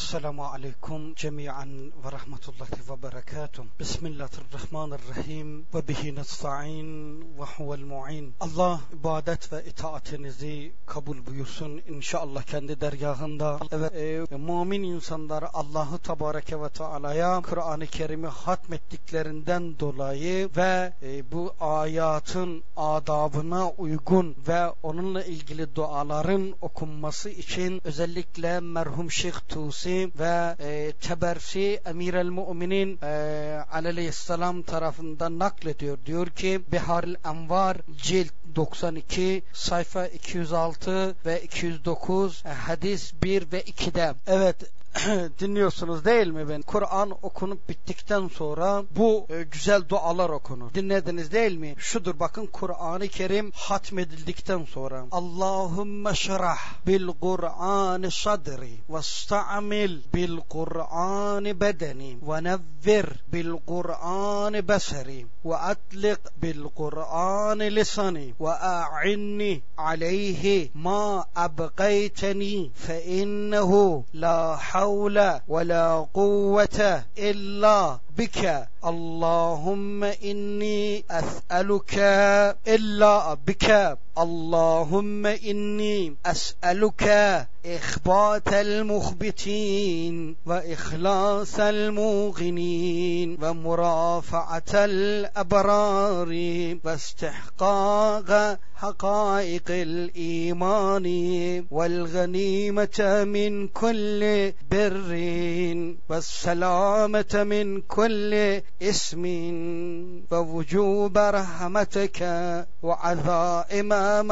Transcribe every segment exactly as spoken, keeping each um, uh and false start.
Esselamu aleyküm cemiyen ve rahmetullahi ve berekatuhu. Bismillahirrahmanirrahim ve bihi nesta'in ve huvel mu'in. Allah ibadet ve itaatinizi kabul buyursun inşallah kendi dergahında. Evet, e, mümin insanlar Allahu Tebareke ve Teala'ya Kur'an-ı Kerim'i hatmettiklerinden dolayı ve e, bu ayatın adabına uygun ve onunla ilgili duaların okunması için özellikle merhum Şeyh Tusi ve e, Tebersi Emir el-Mu'minin e, aleyhisselam tarafından naklediyor. Diyor ki Biharil Envar cilt doksan iki sayfa iki yüz altı ve iki yüz dokuz, e, hadis bir ve iki'de. Evet, dinliyorsunuz değil mi ben? Kur'an okunup bittikten sonra bu e, güzel dualar okunur. Dinlediniz değil mi? Şudur bakın, Kur'an-ı Kerim hatmedildikten sonra Allahümme şerah bil Kur'an sadri ve sta'amil bil Kur'an bedeni ve nevvir bil Kur'an beseri ve atlik bil Kur'an lisani ve a'inni aleyhi ma abgayteni fe innehu la حول ولا قوة إلا بك اللهم إني أسألك إلا بك اللهم إني أسألك إخبات المخبتين وإخلاص الموقنين ومرافعة الأبرار واستحقاق حقائق الإيمان والغنيمة من كل بر والسلامة من كل اسم ووجوب رحمتك وعزائم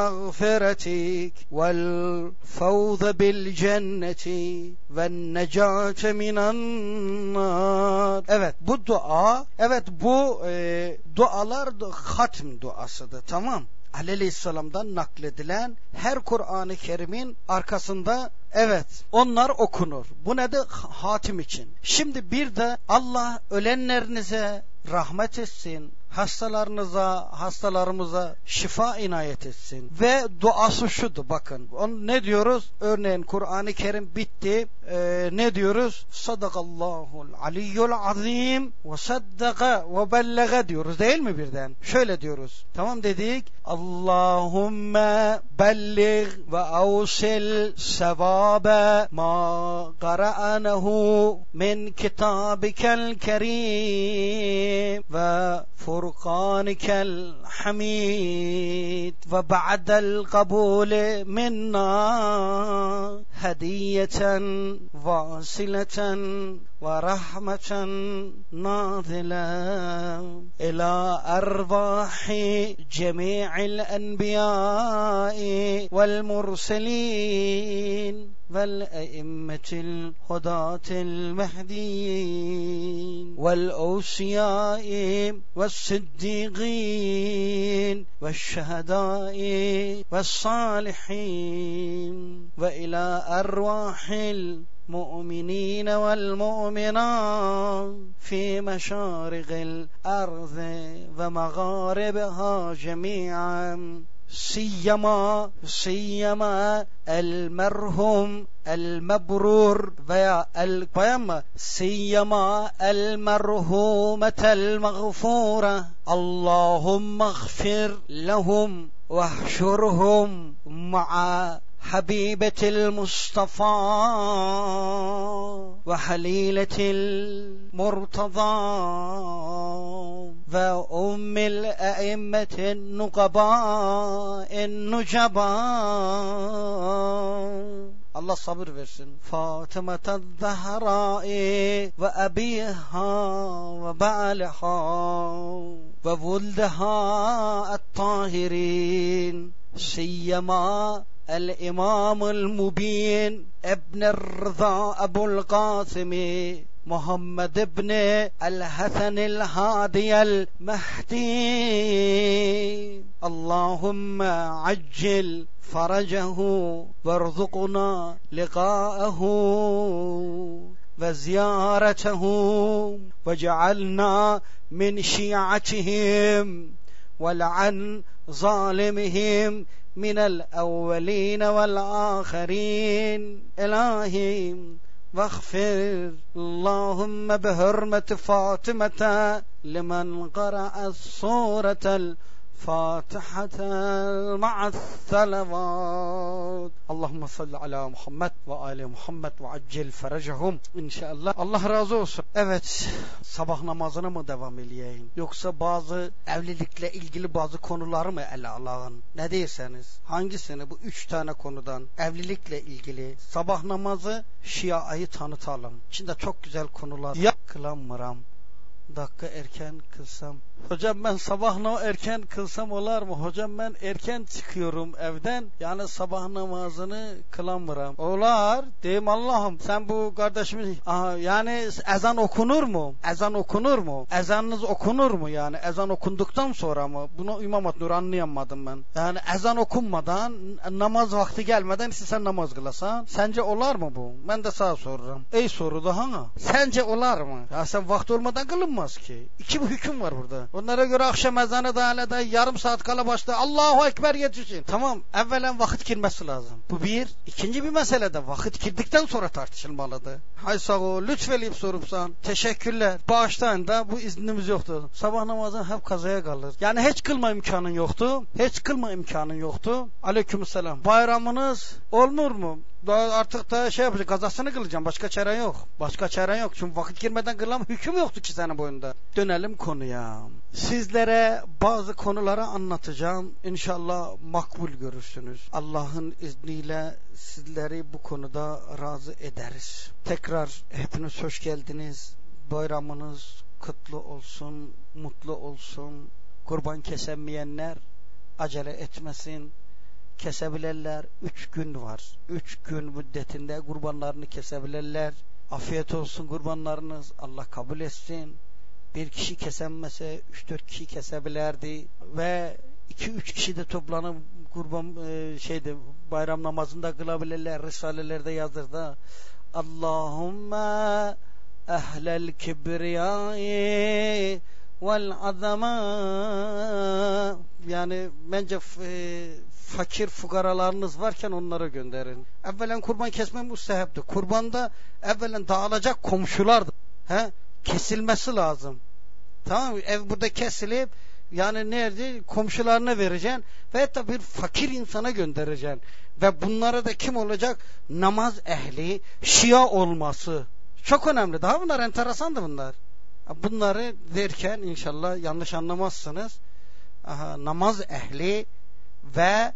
مغفرتك والفوز بالجنة والنجاة من النار. Evet, bu dua, evet bu e, dualar hatm duasıdır, tamam. Aleyhisselam'dan nakledilen her Kur'an-ı Kerim'in arkasında evet onlar okunur. Bu nedir? Hatim için. Şimdi bir de Allah ölenlerinize rahmet etsin, hastalarınıza, hastalarımıza şifa inayet etsin. Ve duası şudur, bakın. On, ne diyoruz? Örneğin Kur'an-ı Kerim bitti. Ee, ne diyoruz? Sadakallahul aliyyul azim ve saddaka ve bellega diyoruz değil mi birden? Şöyle diyoruz. Tamam dedik. Allahümme bellig ve avsil sevabe ma qara'anahu min kitabikel kerim ve furqanikel hamid ve ba'del kabul minna hediyeten vasileten ve rahmeten nazile ila ervahi cemi'il enbiyai vel murselin والأئمة الهداة المهديين والأوصياء والصديقين والشهداء والصالحين وإلى أرواح المؤمنين والمؤمنات في مشارق الأرض ومغاربها جميعا سيما سيما المرحوم المبرور veya el koyama سيما المرحومة المغفورة اللهم اغفر لهم واحشرهم مع حبيبة المصطفى وحليلة المرتضى وأم الأئمة النقباء النجباء. Allah sabır versin. Fatıma Zahra ve abiha ve ba'liha ve vuldaha et-tahirin سيما الإمام المبين ابن الرضا أبو القاسم محمد ابن الحسن الهادي المهدي اللهم عجل فرجه وارزقنا لقاءه وزيارته واجعلنا من شيعتهم ولعن ظالمهم من الأولين والآخرين. إلهي واغفر اللهم بحرمة فاطمة لمن قرأ السورة الفاتحة مع الصلوات. اللهم صل على Muhammed ve Ali Muhammed ve accil feracahum. İnşallah. Allah razı olsun. Evet, sabah namazına mı devam edeyim? Yoksa bazı evlilikle ilgili bazı konuları mı ele alalım? Ne derseniz? Hangisini bu üç tane konudan evlilikle ilgili sabah namazı Şia'yı tanıtalım. İçinde çok güzel konular. Ya kılamıram. Dakika erken kılsam. Hocam ben sabah erken kılsam olar mı? Hocam ben erken çıkıyorum evden. Yani sabah namazını kılamıram. Olar. Deyim Allah'ım. Sen bu kardeşimiz aha, yani ezan okunur mu? Ezan okunur mu? Ezanınız okunur mu yani? Ezan okunduktan sonra mı? Bunu İmam Hatip anlayamadım ben. Yani ezan okunmadan namaz vakti gelmeden sen namaz kılasan sence olar mı bu? Ben de sana sorurum. Ey soru daha ha? Sence olar mı? Ya sen vakti olmadan kılınmaz ki. İki bu hüküm var burada. Onlara göre akşam ezanı da hala da yarım saat kala başlıyor. Allahu Ekber yetişin. Tamam. Evvelen vakit girmesi lazım. Bu bir. İkinci bir mesele de vakit girdikten sonra tartışılmalıdır. Hay sağ ol. Lütfedip sorupsan. Teşekkürler. Bağışlayın da bu iznimiz yoktu. Sabah namazın hep kazaya kalır. Yani hiç kılma imkanın yoktu. Hiç kılma imkanın yoktu. Aleykümselam. Bayramınız olmur mu? Daha artık da şey yapacak, kazasını kılacağım. Başka çare yok. Başka çare yok. Çünkü vakit girmeden kılan hüküm yoktu ki senin boyunda. Dönelim konuya. Sizlere bazı konuları anlatacağım. İnşallah makbul görürsünüz. Allah'ın izniyle sizleri bu konuda razı ederiz. Tekrar hepiniz hoş geldiniz. Bayramınız kutlu olsun, mutlu olsun. Kurban kesemeyenler acele etmesin. Kesebilirler. Üç gün var. Üç gün müddetinde kurbanlarını kesebilirler. Afiyet olsun kurbanlarınız. Allah kabul etsin. Bir kişi kesemese üç dört kişi kesebilirdi ve iki üç kişi de toplanıp kurban e, şeyde bayram namazında kılabilirler. Risalelerde yazır da Allahümme ehlel kibriyai vel azama, yani bence e, fakir fukaralarınız varken onları gönderin. Evvelen kurban kesme müstehaptır. Kurbanda evvelen dağılacak komşulardır. He? Kesilmesi lazım. Tamam mı? Ev burada kesilip yani nerede komşularına vereceksin ve hatta bir fakir insana göndereceksin. Ve bunlara da kim olacak? Namaz ehli, Şia olması. Çok önemli. Daha bunlar enteresandı bunlar. Bunları derken inşallah yanlış anlamazsınız. Aha, namaz ehli ve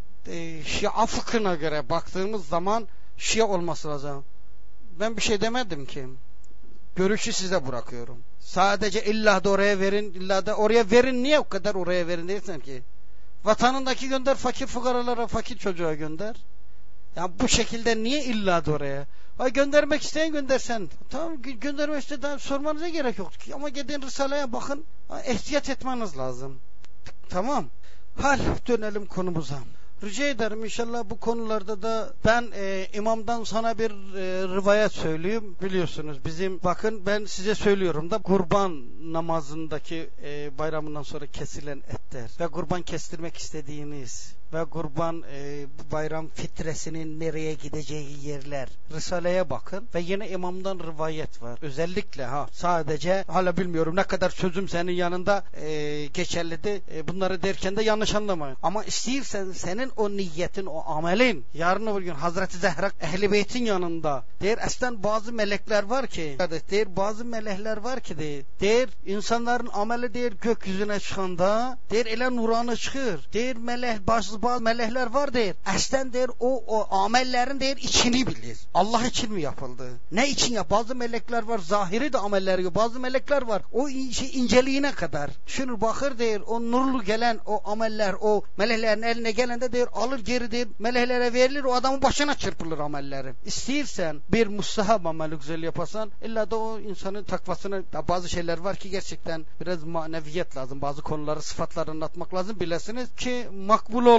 e, Şia fıkhına göre baktığımız zaman Şia olması lazım. Ben bir şey demedim ki. Görüşü size bırakıyorum. Sadece illa da oraya verin, illa da oraya verin. Niye o kadar oraya verin dersen ki? Vatanındaki gönder, fakir fukaralara, fakir çocuğa gönder. Yani bu şekilde niye illa da oraya? Ha, göndermek isteyen göndersen. Tamam, göndermek isteyen sormanıza gerek yok. Ama gidin Risale'ye bakın. Ha, ihtiyat etmeniz lazım. Tamam. Hal dönelim konumuza. Rica ederim inşallah bu konularda da ben e, imamdan sana bir e, rivayet söyleyeyim. Biliyorsunuz bizim, bakın ben size söylüyorum da kurban namazındaki e, bayramından sonra kesilen etler ve kurban kestirmek istediğiniz ve kurban e, bayram fitresinin nereye gideceği yerler. Risale'ye bakın ve yine imamdan rivayet var. Özellikle ha sadece hala bilmiyorum ne kadar sözüm senin yanında e, geçerlidir. E, bunları derken de yanlış anlamayın. Ama istiyorsan senin o niyetin, o amelin yarın öbür gün Hazreti Zehra Ehl-i Beyt'in yanında der esten bazı melekler var ki der bazı melekler var ki der, der insanların ameli der gökyüzüne çıkanda der ele nuranı çıkır. Der melek bazı bazı melekler var der. Esten der o o amellerin der içini bilir. Allah için mi yapıldı? Ne için ya? Bazı melekler var zahiri de amelleri, bazı melekler var o şey inceliğine kadar. Şunu bakır der o nurlu gelen o ameller o meleklerin eline gelende der alır geri der meleklere verilir, o adamın başına çırpılır amelleri. İstiyorsan bir mustahab ameli güzel yaparsan illa da o insanın takvasına bazı şeyler var ki gerçekten biraz maneviyet lazım. Bazı konuları sıfatları anlatmak lazım bilesiniz ki makbul olur.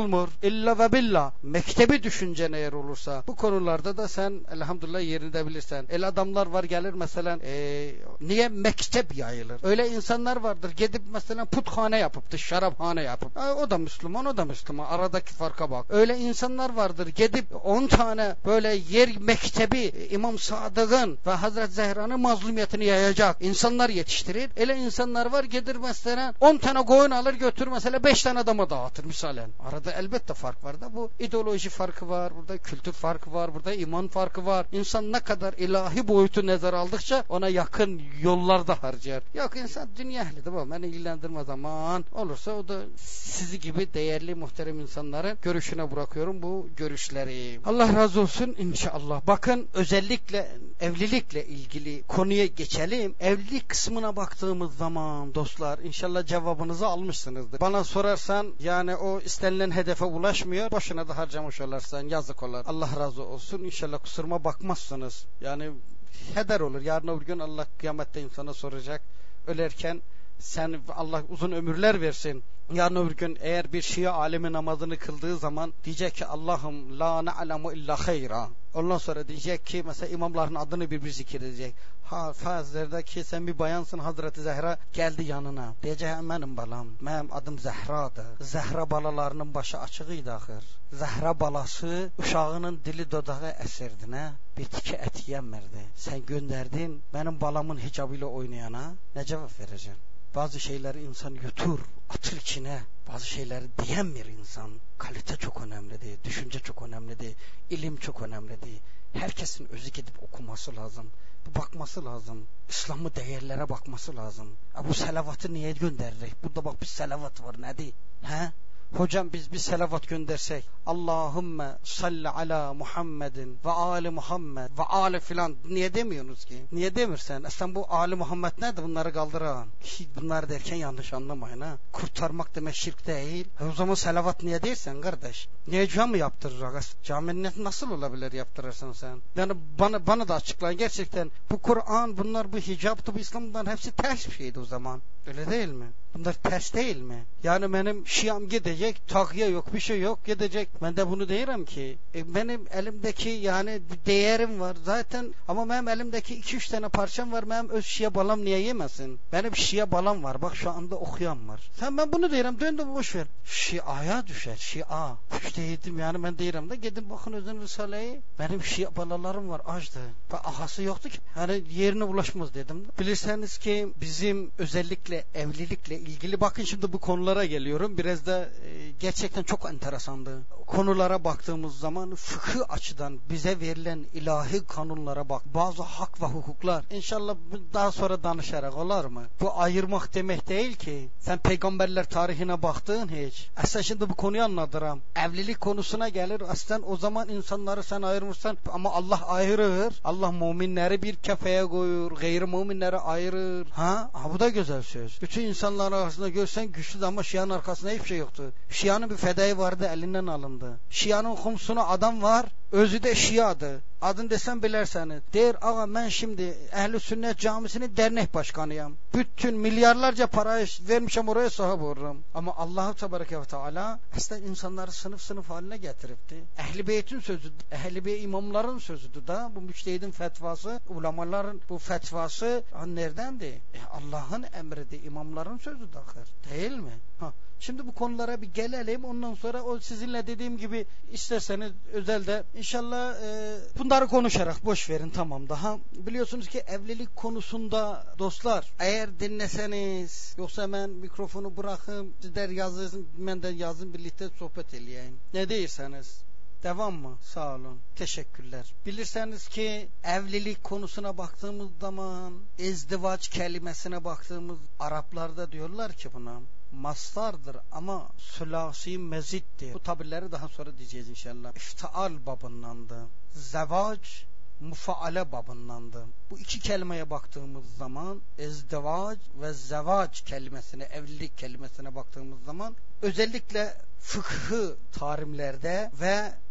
olmur. İlla ve billah. Mektebi düşüncen eğer olursa. Bu konularda da sen elhamdülillah yerinde bilirsen. El adamlar var gelir mesela ee, niye mektep yayılır? Öyle insanlar vardır gidip mesela puthane yapıptı, şaraphane yapıp. E, o da Müslüman, o da Müslüman. Aradaki farka bak. Öyle insanlar vardır gidip on tane böyle yer mektebi İmam Sadık'ın ve Hazreti Zehra'nın mazlumiyetini yayacak insanlar yetiştirir. Öyle insanlar var gelir mesela on tane koyun alır götür mesela beş tane adama dağıtır misalen. Arada elbette fark var da bu ideoloji farkı var, burada kültür farkı var, burada iman farkı var. İnsan ne kadar ilahi boyutu nazar aldıkça ona yakın yollarda harcar. Yok insan dünya ehlidir bu. Beni ilgilendirmez zaman olursa o da sizi gibi değerli muhterem insanların görüşüne bırakıyorum bu görüşleri. Allah razı olsun inşallah. Bakın özellikle evlilikle ilgili konuya geçelim. Evlilik kısmına baktığımız zaman dostlar inşallah cevabınızı almışsınızdır. Bana sorarsan yani o istenilen hedefe ulaşmıyor. Boşuna da harcamış olarsan yazık olur. Allah razı olsun. İnşallah kusuruma bakmazsınız. Yani heder olur. Yarın öbür gün Allah kıyamette insana soracak. Ölerken sen Allah uzun ömürler versin. Yarın öbür gün eğer bir Şia alemi namazını kıldığı zaman diyecek ki Allah'ım la na'lemu illa hayra. Ondan sonra diyecek ki mesela imamların adını bir bir zikredecek. Ha fazlerdeki sen bir bayansın Hazreti Zehra geldi yanına. Diyecek benim balam. Benim adım Zehra'dır. Zehra balalarının başı açığıydı ahır. Zehra balası uşağının dili dodağı esirdi ne? Bir tiki et yemirdi. Sen gönderdin benim balamın hicabıyla oynayana ne cevap vereceksin? Bazı şeyleri insan yutur, atır içine. Bazı şeyleri diyemiyor insan. Kalite çok önemlidir, düşünce çok önemlidir, ilim çok önemlidir. Herkesin özü gidip okuması lazım. Bakması lazım. İslam'ı değerlere bakması lazım. Bu selavatı niye gönderdik? Burada bak bir selavat var nedir? He? Hocam biz bir selavat göndersek Allahümme salli ala Muhammedin ve ali Muhammed ve ali filan niye demiyorsunuz ki? Niye demirsen? Aslında bu ali Muhammed nedir? Bunları kaldıran. Bunlar derken yanlış anlamayın ha. Kurtarmak demek şirk değil. E o zaman selavat niye değilsen kardeş? Niye cami yaptırır? Caminin nasıl olabilir yaptırırsın sen? Yani bana bana da açıklayın gerçekten. Bu Kur'an, bunlar bu hicaptı, bu İslam bunların hepsi ters bir şeydi o zaman. Öyle değil mi? Bunlar ters değil mi? Yani benim Şiam gidecek, takıya yok, bir şey yok, gidecek. Ben de bunu deyirim ki, e, benim elimdeki yani bir değerim var zaten ama benim elimdeki iki üç tane parçam var, benim öz Şia balam niye yemesin? Benim Şia balam var, bak şu anda okuyan var. Sen ben bunu deyirim, döndüm boş ver. Şia'ya düşer, Şia. İşte yedim yani ben deyirim de, gidin bakın özün Risale'yi. Benim Şia balalarım var, açtı. Ve ahası yoktu ki. Yani yerine ulaşmaz dedim. Bilirseniz ki bizim özellikle evlilikle ilgili bakın şimdi bu konulara geliyorum. Biraz da e, gerçekten çok enteresandı. Konulara baktığımız zaman fıkıh açıdan bize verilen ilahi kanunlara bak. Bazı hak ve hukuklar. İnşallah daha sonra danışarak olur mu? Bu ayırmak demek değil ki. Sen peygamberler tarihine baktın hiç. Aslında şimdi bu konuyu anlatırım. Evlilik konusuna gelir. Aslında o zaman insanları sen ayırmışsan ama Allah ayırır. Allah müminleri bir kefeye koyur. Gayri müminleri ayırır. Ha? Ha bu da güzel söz. Bütün insanların arasında görsen güçlü ama Şia'nın arkasında hiçbir şey yoktu. Şia'nın bir fedayı vardı, elinden alındı. Şia'nın kumsuna adam var, özü de Şia'dı. Adın desem bilerseniz. Der ağa ben şimdi Ehl-i Sünnet Camisi'nin dernek başkanıyım. Bütün milyarlarca parayı vermişim oraya sahip olurum. Ama Allah-u Tebareke ve Teala aslında insanları sınıf sınıf haline getiripti. Ehl-i Beyt'in sözü, Ehl-i Beyt imamların sözüdür da. Bu müçtehidin fetvası, ulamaların bu fetvası neredendi? E, Allah'ın emridi, imamların sözü dahır. Değil mi? Ha. Şimdi bu konulara bir gelelim. Ondan sonra o sizinle dediğim gibi isterseniz özelde inşallah e, bunları konuşarak boş verin tamam daha. Biliyorsunuz ki evlilik konusunda dostlar eğer dinleseniz yoksa ben mikrofonu bırakayım sizler yazın ben de yazın birlikte sohbet edeyim. Ne değilseniz. Devam mı? Sağ olun. Teşekkürler. Bilirseniz ki evlilik konusuna baktığımız zaman izdivaç kelimesine baktığımız Araplarda diyorlar ki buna mastardır ama sülasi mezittir. Bu tabirleri daha sonra diyeceğiz inşallah. İftial babındandı. Zevac mufaale babındandı. Bu iki kelimeye baktığımız zaman izdivac ve zevac kelimesine, evlilik kelimesine baktığımız zaman özellikle fıkhı tarimlerde ve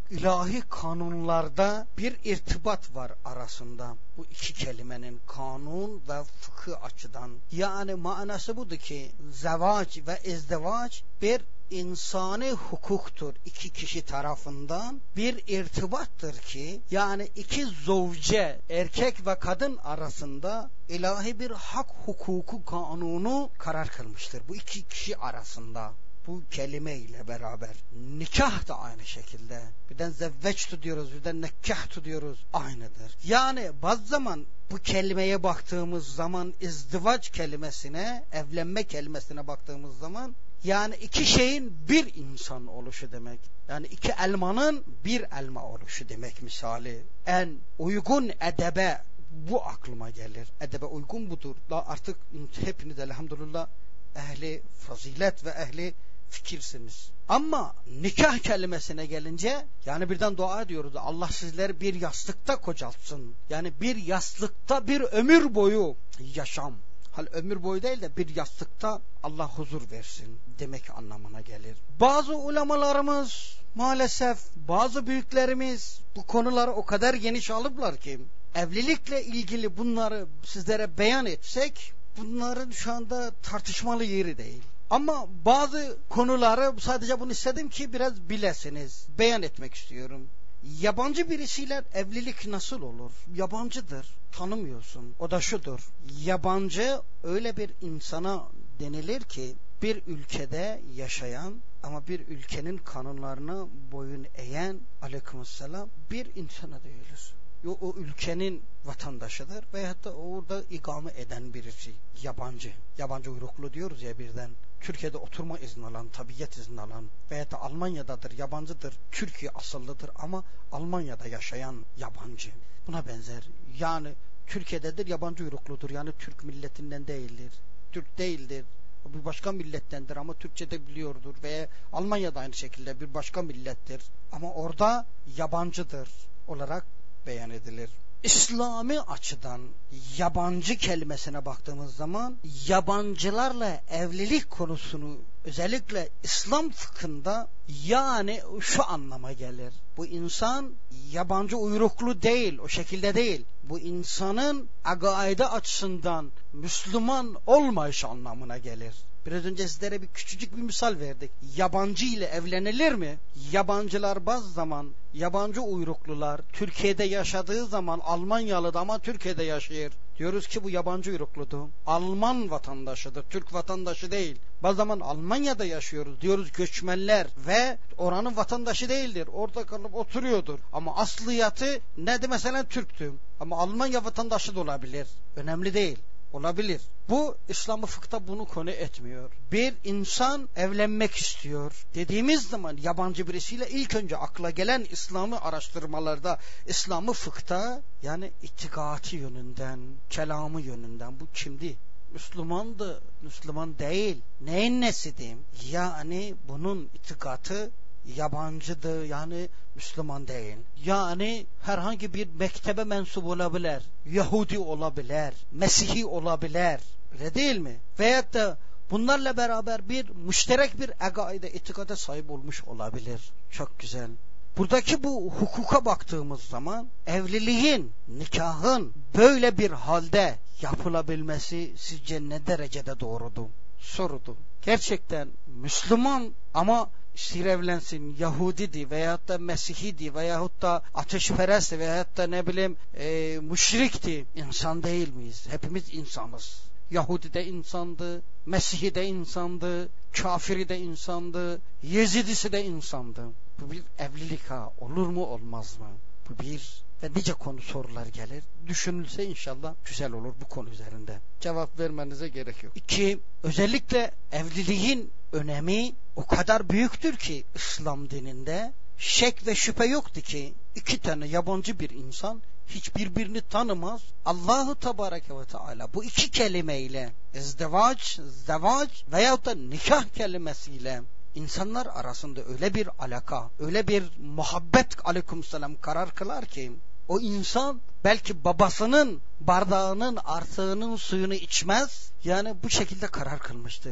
ilahi kanunlarda bir irtibat var arasında. Bu iki kelimenin kanun ve fıkıh açıdan. Yani manası budur ki zevac ve izdivac bir insani hukuktur. İki kişi tarafından bir irtibattır ki yani iki zevce erkek ve kadın arasında ilahi bir hak hukuku kanunu karar kılmıştır. Bu iki kişi arasında. Bu kelime ile beraber nikah da aynı şekilde. Birden zevveçtu diyoruz, birden nekahtu diyoruz. Aynıdır. Yani bazı zaman bu kelimeye baktığımız zaman izdivac kelimesine, evlenme kelimesine baktığımız zaman yani iki şeyin bir insan oluşu demek. Yani iki elmanın bir elma oluşu demek misali. En uygun edebe bu aklıma gelir. Edebe uygun budur. Da artık hepiniz elhamdülillah ehli fazilet ve ehli fikirsiniz. Ama nikah kelimesine gelince yani birden dua ediyoruz. Allah sizleri bir yastıkta kocaltsın. Yani bir yastıkta bir ömür boyu yaşam. Hal ömür boyu değil de bir yastıkta Allah huzur versin demek anlamına gelir. Bazı ulemalarımız maalesef bazı büyüklerimiz bu konuları o kadar geniş alıplar ki evlilikle ilgili bunları sizlere beyan etsek bunların şu anda tartışmalı yeri değil. Ama bazı konuları sadece bunu istedim ki biraz bilesiniz. Beyan etmek istiyorum. Yabancı birisiyle evlilik nasıl olur? Yabancıdır. Tanımıyorsun. O da şudur. Yabancı öyle bir insana denilir ki bir ülkede yaşayan ama bir ülkenin kanunlarına boyun eğen aleykümselam bir insana değilir. O, o ülkenin vatandaşıdır veyahut da orada ikame eden birisi. Yabancı. Yabancı uyruklu diyoruz ya birden. Türkiye'de oturma izni alan, tabiyet izni alan veyahut da Almanya'dadır, yabancıdır. Türkiye asıllıdır ama Almanya'da yaşayan yabancı. Buna benzer. Yani Türkiye'dedir, yabancı uyrukludur. Yani Türk milletinden değildir. Türk değildir. Bir başka millettendir ama Türkçe'de biliyordur. Veya Almanya'da aynı şekilde bir başka millettir. Ama orada yabancıdır olarak beyan edilir. İslami açıdan yabancı kelimesine baktığımız zaman yabancılarla evlilik konusunu özellikle İslam fıkhında yani şu anlama gelir. Bu insan yabancı uyruklu değil, o şekilde değil. Bu insanın akaide açısından Müslüman olmayış anlamına gelir. Biraz önce sizlere bir küçücük bir misal verdik. Yabancı ile evlenilir mi? Yabancılar bazı zaman, yabancı uyruklular Türkiye'de yaşadığı zaman Almanyalı da ama Türkiye'de yaşıyor. Diyoruz ki bu yabancı uyrukludur. Alman vatandaşıdır, Türk vatandaşı değil. Bazı zaman Almanya'da yaşıyoruz. Diyoruz göçmenler ve oranın vatandaşı değildir. Orada kalıp oturuyordur. Ama asliyatı ne de mesela Türktü. Ama Almanya vatandaşı da olabilir. Önemli değil. Olabilir. Bu İslam-ı fıkhta bunu konu etmiyor. Bir insan evlenmek istiyor dediğimiz zaman yabancı birisiyle ilk önce akla gelen İslam'ı araştırmalarda, İslam-ı fıkhta yani itikati yönünden, kelamı yönünden bu kimdi? Müslümandı, Müslüman değil. Neyin nesi diyeyim? Yani bunun itikatı yabancıdır yani Müslüman değil. Yani herhangi bir mektebe mensup olabilir. Yahudi olabilir. Mesihi olabilir. Öyle değil mi? Veyahut da bunlarla beraber bir müşterek bir akaide, itikada sahip olmuş olabilir. Çok güzel. Buradaki bu hukuka baktığımız zaman evliliğin, nikahın böyle bir halde yapılabilmesi sizce ne derecede doğrudur? Sorudur. Gerçekten Müslüman ama ister evlensin Yahudidi veyahut da Mesihidi veyahut da ateşperestti veyahut da ne bileyim e, müşrikti. İnsan değil miyiz? Hepimiz insanız. Yahudi de insandı, Mesih'i de insandı, kafiri de insandı, Yezidisi de insandı. Bu bir evlilik ha. Olur mu olmaz mı? Bu bir ve nice konu sorular gelir. Düşünülse inşallah güzel olur bu konu üzerinde. Cevap vermenize gerek yok. İki, özellikle evliliğin önemi o kadar büyüktür ki İslam dininde şek ve şüphe yoktu ki iki tane yabancı bir insan hiç birbirini tanımaz. Allahu Tebareke ve Teala bu iki kelimeyle izdivac, zevac veyahut da nikah kelimesiyle İnsanlar arasında öyle bir alaka, öyle bir muhabbet aleykümselam karar kılar ki o insan belki babasının bardağının artığının suyunu içmez. Yani bu şekilde karar kılmıştır.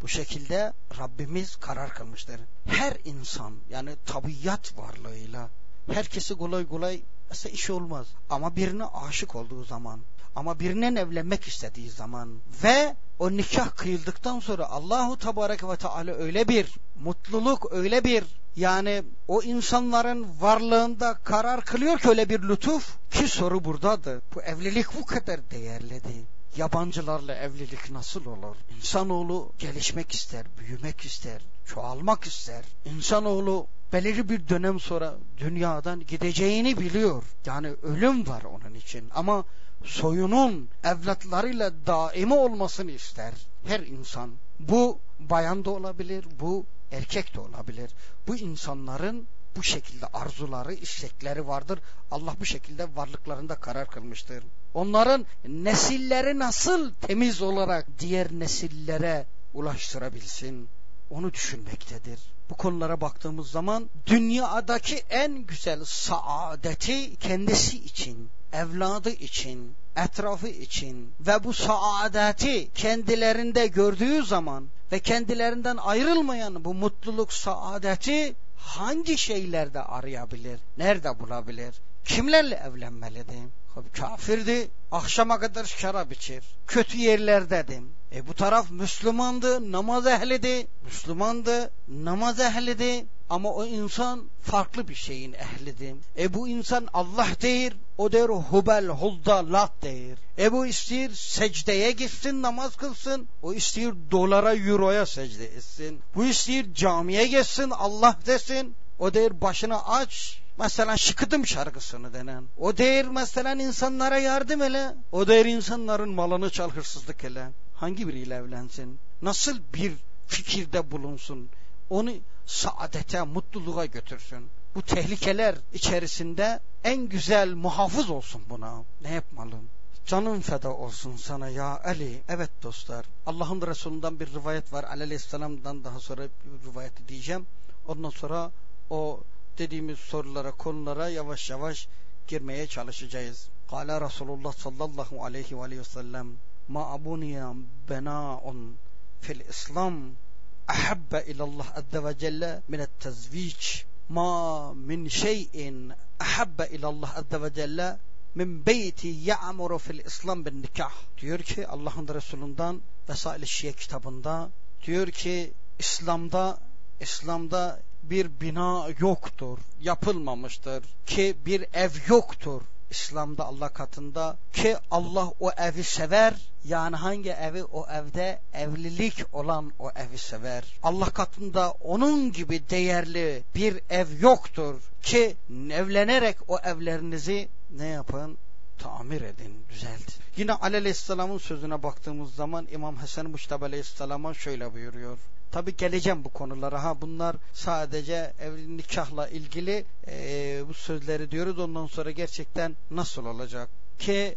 Bu şekilde Rabbimiz karar kılmıştır. Her insan, yani tabiat varlığıyla herkesi kolay kolay mesela iş olmaz. Ama birine aşık olduğu zaman, ama birinin evlenmek istediği zaman ve o nikah kıyıldıktan sonra Allahu Tebareke ve Teala öyle bir mutluluk, öyle bir, yani o insanların varlığında karar kılıyor ki öyle bir lütuf ki soru buradadır. Bu evlilik bu kadar değerlidir. Yabancılarla evlilik nasıl olur? İnsanoğlu gelişmek ister, büyümek ister, çoğalmak ister. İnsanoğlu belirli bir dönem sonra dünyadan gideceğini biliyor. Yani ölüm var onun için. Ama soyunun evlatlarıyla daimi olmasını ister her insan. Bu bayan da olabilir, bu erkek de olabilir. Bu insanların bu şekilde arzuları, istekleri vardır. Allah bu şekilde varlıklarında karar kılmıştır. Onların nesilleri nasıl temiz olarak diğer nesillere ulaştırabilsin, onu düşünmektedir. Bu konulara baktığımız zaman dünyadaki en güzel saadeti kendisi için, evladı için, etrafı için ve bu saadeti kendilerinde gördüğü zaman ve kendilerinden ayrılmayan bu mutluluk, saadeti hangi şeylerde arayabilir, nerede bulabilir, kimlerle evlenmelidir? Kafirdi, akşama kadar şarap içir, kötü yerlerdedim. E bu taraf Müslümandı, namaz ehlidi, Müslümandı, namaz ehlidi. Ama o insan farklı bir şeyin ehlidir. E bu insan Allah değil, o der Hubel, Hulda, Lat değil. E bu istiyor secdeye gitsin, namaz kılsın. O istiyor dolara, euroya secde etsin. Bu istiyor camiye gitsin, Allah desin. O der başını aç. Mesela Şıkıdım şarkısını denen. O der mesela insanlara yardım ele. O der insanların malını çal, hırsızlık ele. Hangi biriyle evlensin? Nasıl bir fikirde bulunsun? Onu saadete, mutluluğa götürsün. Bu tehlikeler içerisinde en güzel muhafız olsun buna. Ne yapmalım? Canım feda olsun sana ya Ali. Evet dostlar, Allah'ın Resulü'nden bir rivayet var. Ali Aleyhisselam'dan daha sonra bir rivayeti diyeceğim. Ondan sonra o dediğimiz sorulara, konulara yavaş yavaş girmeye çalışacağız. Kâle Resulullah sallallahu aleyhi ve aleyhi ve sellem ma abuniya bena'un fil İslam ahabbe ilallah azze ve celle minet tezviç ma min şeyin ahabbe ilallah azze ve celle min beyti ya'muru fil İslam bin nikah. Diyor ki Allah'ın Resulü'nden Vesail-i Şiye kitabında diyor ki İslam'da İslam'da bir bina yoktur, yapılmamıştır ki bir ev yoktur İslam'da Allah katında ki Allah o evi sever. Yani hangi evi? O evde evlilik olan o evi sever. Allah katında onun gibi değerli bir ev yoktur ki evlenerek o evlerinizi ne yapın? Tamir edin, düzeltin. Yine Ali Aleyhisselam'ın sözüne baktığımız zaman İmam Hasan Muştaba Aleyhisselam'a şöyle buyuruyor. Tabi geleceğim bu konulara. Ha bunlar sadece evlilik nikahla ilgili e, bu sözleri diyoruz. Ondan sonra gerçekten nasıl olacak ki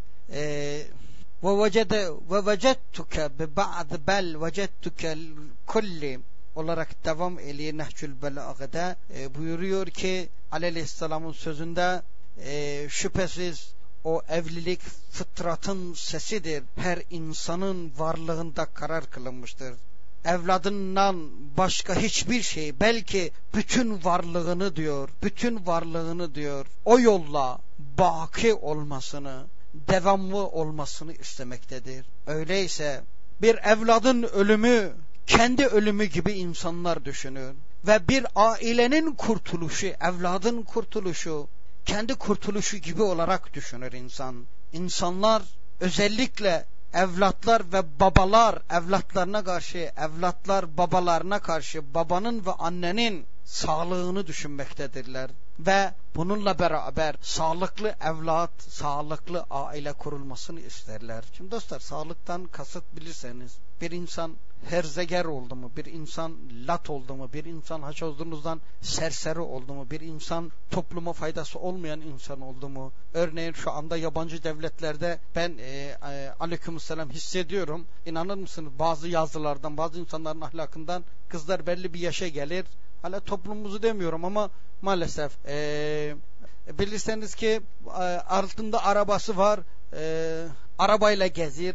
ve vecede ve vecettuke bi ba'd bel vecettuke kulli olarak devam ediyor Nehcül Belaga'da e, buyuruyor ki Ali Aleyhisselam'ın sözünde e, şüphesiz o evlilik fıtratın sesidir. Her insanın varlığında karar kılınmıştır. Evladından başka hiçbir şey, belki bütün varlığını diyor, bütün varlığını diyor, o yolla baki olmasını, devamlı olmasını istemektedir. Öyleyse bir evladın ölümü kendi ölümü gibi insanlar düşünün ve bir ailenin kurtuluşu, evladın kurtuluşu kendi kurtuluşu gibi olarak düşünür insan. İnsanlar özellikle evlatlar ve babalar evlatlarına karşı, evlatlar babalarına karşı babanın ve annenin sağlığını düşünmektedirler. Ve bununla beraber sağlıklı evlat, sağlıklı aile kurulmasını isterler. Şimdi dostlar, sağlıktan kasıt bilirseniz, bir insan herzeger oldu mu, bir insan lat oldu mu, bir insan haçozluğunuzdan serseri oldu mu, bir insan topluma faydası olmayan insan oldu mu? Örneğin şu anda yabancı devletlerde ben e, e, aleykümselam hissediyorum. İnanır mısınız, bazı yazılardan, bazı insanların ahlakından kızlar belli bir yaşa gelir. Hala toplumumuzu demiyorum ama maalesef e, bilirseniz ki e, altında arabası var, e, arabayla gezir,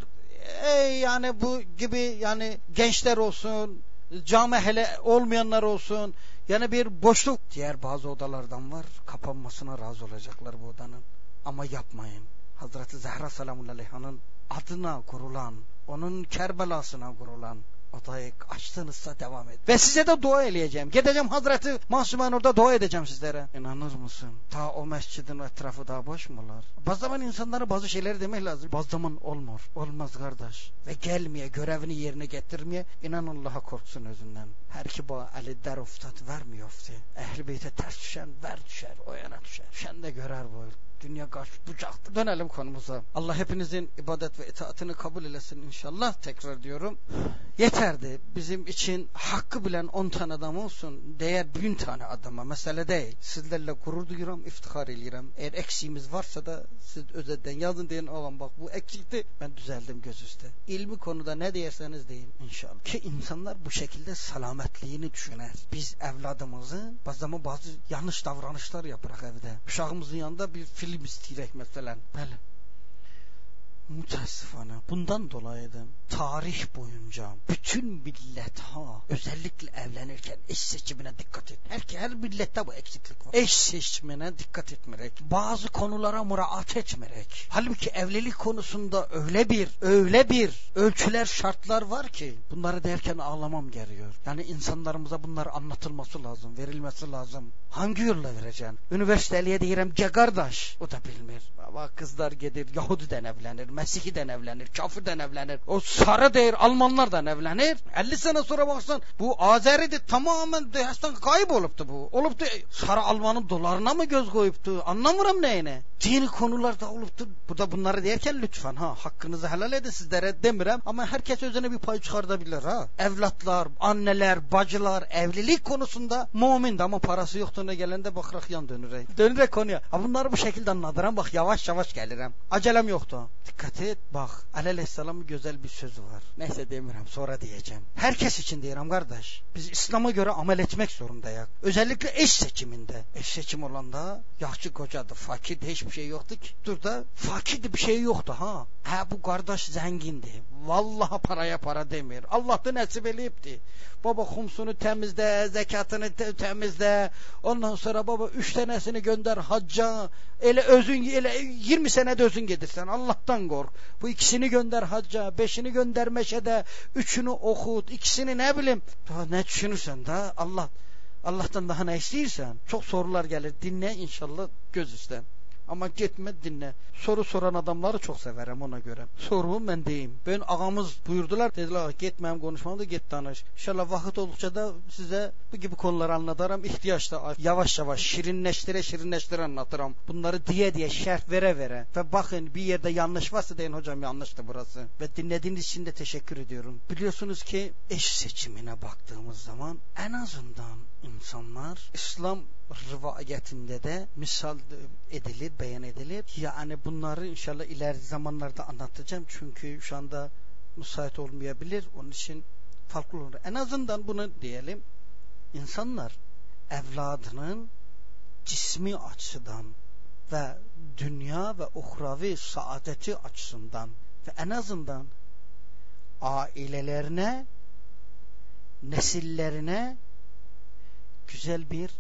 ey yani bu gibi yani gençler olsun, cami hele olmayanlar olsun, yani bir boşluk. Diğer bazı odalardan var, kapanmasına razı olacaklar bu odanın. Ama yapmayın. Hazreti Zehra selamun aleyhanın adına kurulan, onun Kerbela'sına kurulan odayı açtığınızda devam edin. Ve size de dua eleyeceğim. Gideceğim Hazreti Masume'nin orada dua edeceğim sizlere. İnanır mısın? Ta o mescidin etrafı daha boş mu olar? Bazı zaman insanlara bazı şeyleri demek lazım. Bazı zaman olmur. Olmaz kardeş. Ve gelmeye, görevini yerine getirmeye, inan Allah'a korksun özünden. Her ki bu Ali der uftat vermiyor ufti. Ehl-i Beyt'e ters düşen ver düşer, o yana düşer. Şen de görer bu. Dünya kaç bucaktır. Dönelim konumuza. Allah hepinizin ibadet ve itaatini kabul eylesin inşallah. Tekrar diyorum. Yeterdi. Bizim için hakkı bilen on tane adam olsun. Değer bin tane adama. Mesele değil. Sizlerle gurur duyuyorum, iftihar ediyorum. Eğer eksiğimiz varsa da siz özelden yazın deyin. Oğlum bak bu eksikti. Ben düzeldim gözüste. İlmi konuda ne derseniz deyin inşallah. Ki insanlar bu şekilde selametliğini düşüner. Biz evladımızı bazen bazı yanlış davranışlar yaparak evde. Uşağımızın yanında bir film isteyerek mesela. Böyle. Müteessifane. Bundan dolayı da tarih boyunca bütün millet ha özellikle evlenirken eş seçimine dikkat et. Her, her millette bu eksiklik var. Eş seçimine dikkat etmerek, bazı konulara muraat etmerek. Halbuki evlilik konusunda öyle bir, öyle bir ölçüler, şartlar var ki bunları derken ağlamam geliyor. Yani insanlarımıza bunlar anlatılması lazım, verilmesi lazım. Hangi yolla vereceksin? Üniversiteliye diyelim ki kardeş, o da bilmir. Baba kızlar gelir Yahudi'den evlenir, Mesih'den evlenir, kafirden evlenir. O sarı değil Almanlardan evlenir. elli sene sonra baksan bu Azeri'de tamamen dehastan kayboluptu bu. Oluptu sarı Alman'ın dolarına mı göz koyuptu? Anlamıyorum neyine. Dini konularda oluptu. Burada bunları derken lütfen ha hakkınızı helal edin sizlere demirem ama herkes özüne bir pay çıkartabilir ha. Evlatlar, anneler, bacılar evlilik konusunda mu'min ama parası yoktuğuna gelende bakarak yan dönürek. Dönürek konuya. Ha bunları bu şekilde anlatırım. Bak yavaş yavaş gelirim. Acelem yoktu. Dikkat et bak. Aleyhisselam'ın güzel bir sözü var. Neyse demiyorum sonra diyeceğim. Herkes için diyorum kardeş. Biz İslam'a göre amel etmek zorundayız. Özellikle eş seçiminde. Eş seçim olanda yaşlı kocadı. Fakirdi hiçbir şey yoktu ki. Dur da fakirdi bir şey yoktu ha. Ha bu kardeş zengindi. Vallahi paraya para demir. Allah da nasip eleyipti. Baba humsunu temizle, zekatını te- temizle. Ondan sonra baba üç tanesini gönder hacca. Ele özün, ele yirmi senede özün gedirsen. Allah'tan kork. Bu ikisini gönder hacca, beşini gönder meşede, üçünü okut, ikisini ne bileyim. Daha ne düşünürsen daha Allah, Allah'tan daha ne istiyorsan. Çok sorular gelir. Dinle inşallah göz üstten. Ama gitme dinle. Soru soran adamları çok severim ona göre. Sorumu ben deyim. Ben ağamız buyurdular. Dediler gitmem konuşmam da git tanış. İnşallah vakit oldukça da size bu gibi konuları anlatırım. İhtiyaçta yavaş yavaş şirinleştire şirinleştire anlatırım. Bunları diye diye şerh vere vere. Ve bakın bir yerde yanlış varsa deyin hocam yanlıştı burası. Ve dinlediğiniz için de teşekkür ediyorum. Biliyorsunuz ki eş seçimine baktığımız zaman en azından insanlar İslam rivayetinde de misal edilir, beyan edilir. Yani bunları inşallah ileriki zamanlarda anlatacağım. Çünkü şu anda müsait olmayabilir. Onun için farklı olur. En azından bunu diyelim. İnsanlar evladının cismi açıdan ve dünya ve uhravi saadeti açısından ve en azından ailelerine, nesillerine güzel bir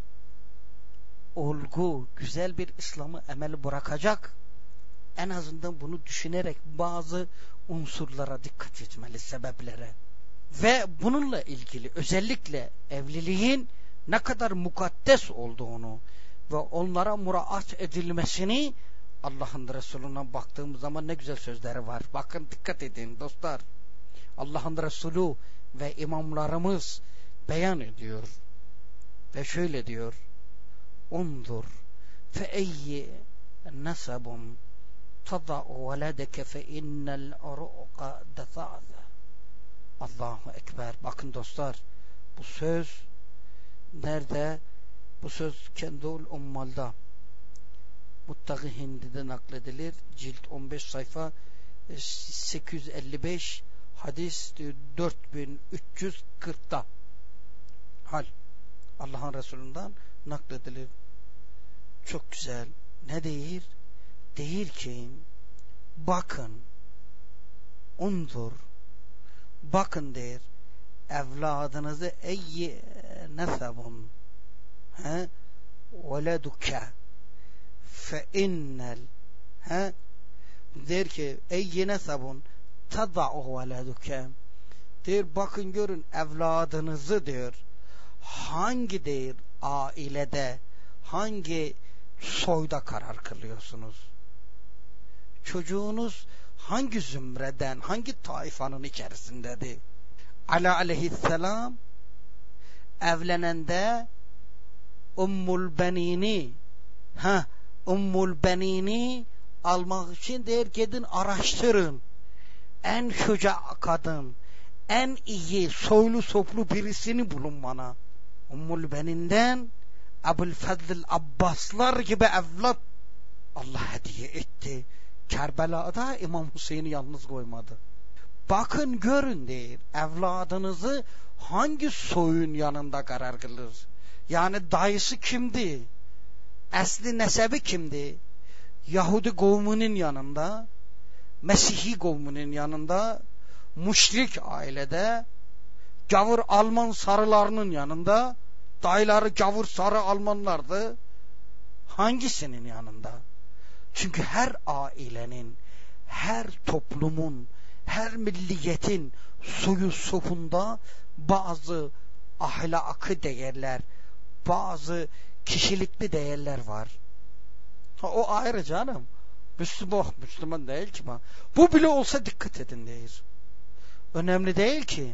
olgu, güzel bir İslam'ı emel bırakacak. En azından bunu düşünerek bazı unsurlara dikkat etmeli, sebeplere. Ve bununla ilgili özellikle evliliğin ne kadar mukaddes olduğunu ve onlara muraat edilmesini Allah'ın Resulü'ne baktığımız zaman ne güzel sözleri var. Bakın dikkat edin dostlar. Allah'ın Resulü ve imamlarımız beyan ediyor. Ve şöyle diyor. Unzur fe eyyi nasabun tada'u veledeke fe innel uruqa deta'za. Allahu Ekber. Bakın dostlar bu söz nerede? Bu söz Kendul Ummal'da Muttaki Hindi'de nakledilir. Cilt on beş sayfa sekiz yüz elli beş hadis dört bin üç yüz kırkta. Hal Allah'ın Resulü'nden nakledilir. Çok güzel. Ne değil? Değil ki bakın unzur, bakın der, evladınızı eyyi nesebun, he, veleduke fe innel, he, der ki eyyi nesebun tada'u veleduke, der bakın görün evladınızı diyor, hangi der ailede, hangi soyda karar kılıyorsunuz? Çocuğunuz hangi zümreden, hangi taifanın içerisindedir? Ali aleyhisselam evlenende Ummul Benini, ha, Ummul Benini almak için der gidin araştırın. En şuca kadın, en iyi soylu soplu birisini bulun bana. Ummul Benin'den Ebu'l-Fadl Abbaslar gibi evlat Allah hediye etti. Kerbela'da İmam Hüseyin'i yalnız koymadı. Bakın görün der, evladınızı hangi soyun yanında karar kılır? Yani dayısı kimdi? Esli nesebi kimdi? Yahudi kavminin yanında, Mesihi kavminin yanında, müşrik ailede, gavur Alman sarılarının yanında, dayıları gavur sarı Almanlardı. Hangisinin yanında? Çünkü her ailenin, her toplumun, her milliyetin soyu sopunda bazı ahlakı değerler, bazı kişilikli değerler var. Ha, o ayrı canım. Müslüman, Müslüman değil ki. Bu bile olsa dikkat edin deyir. Önemli değil ki.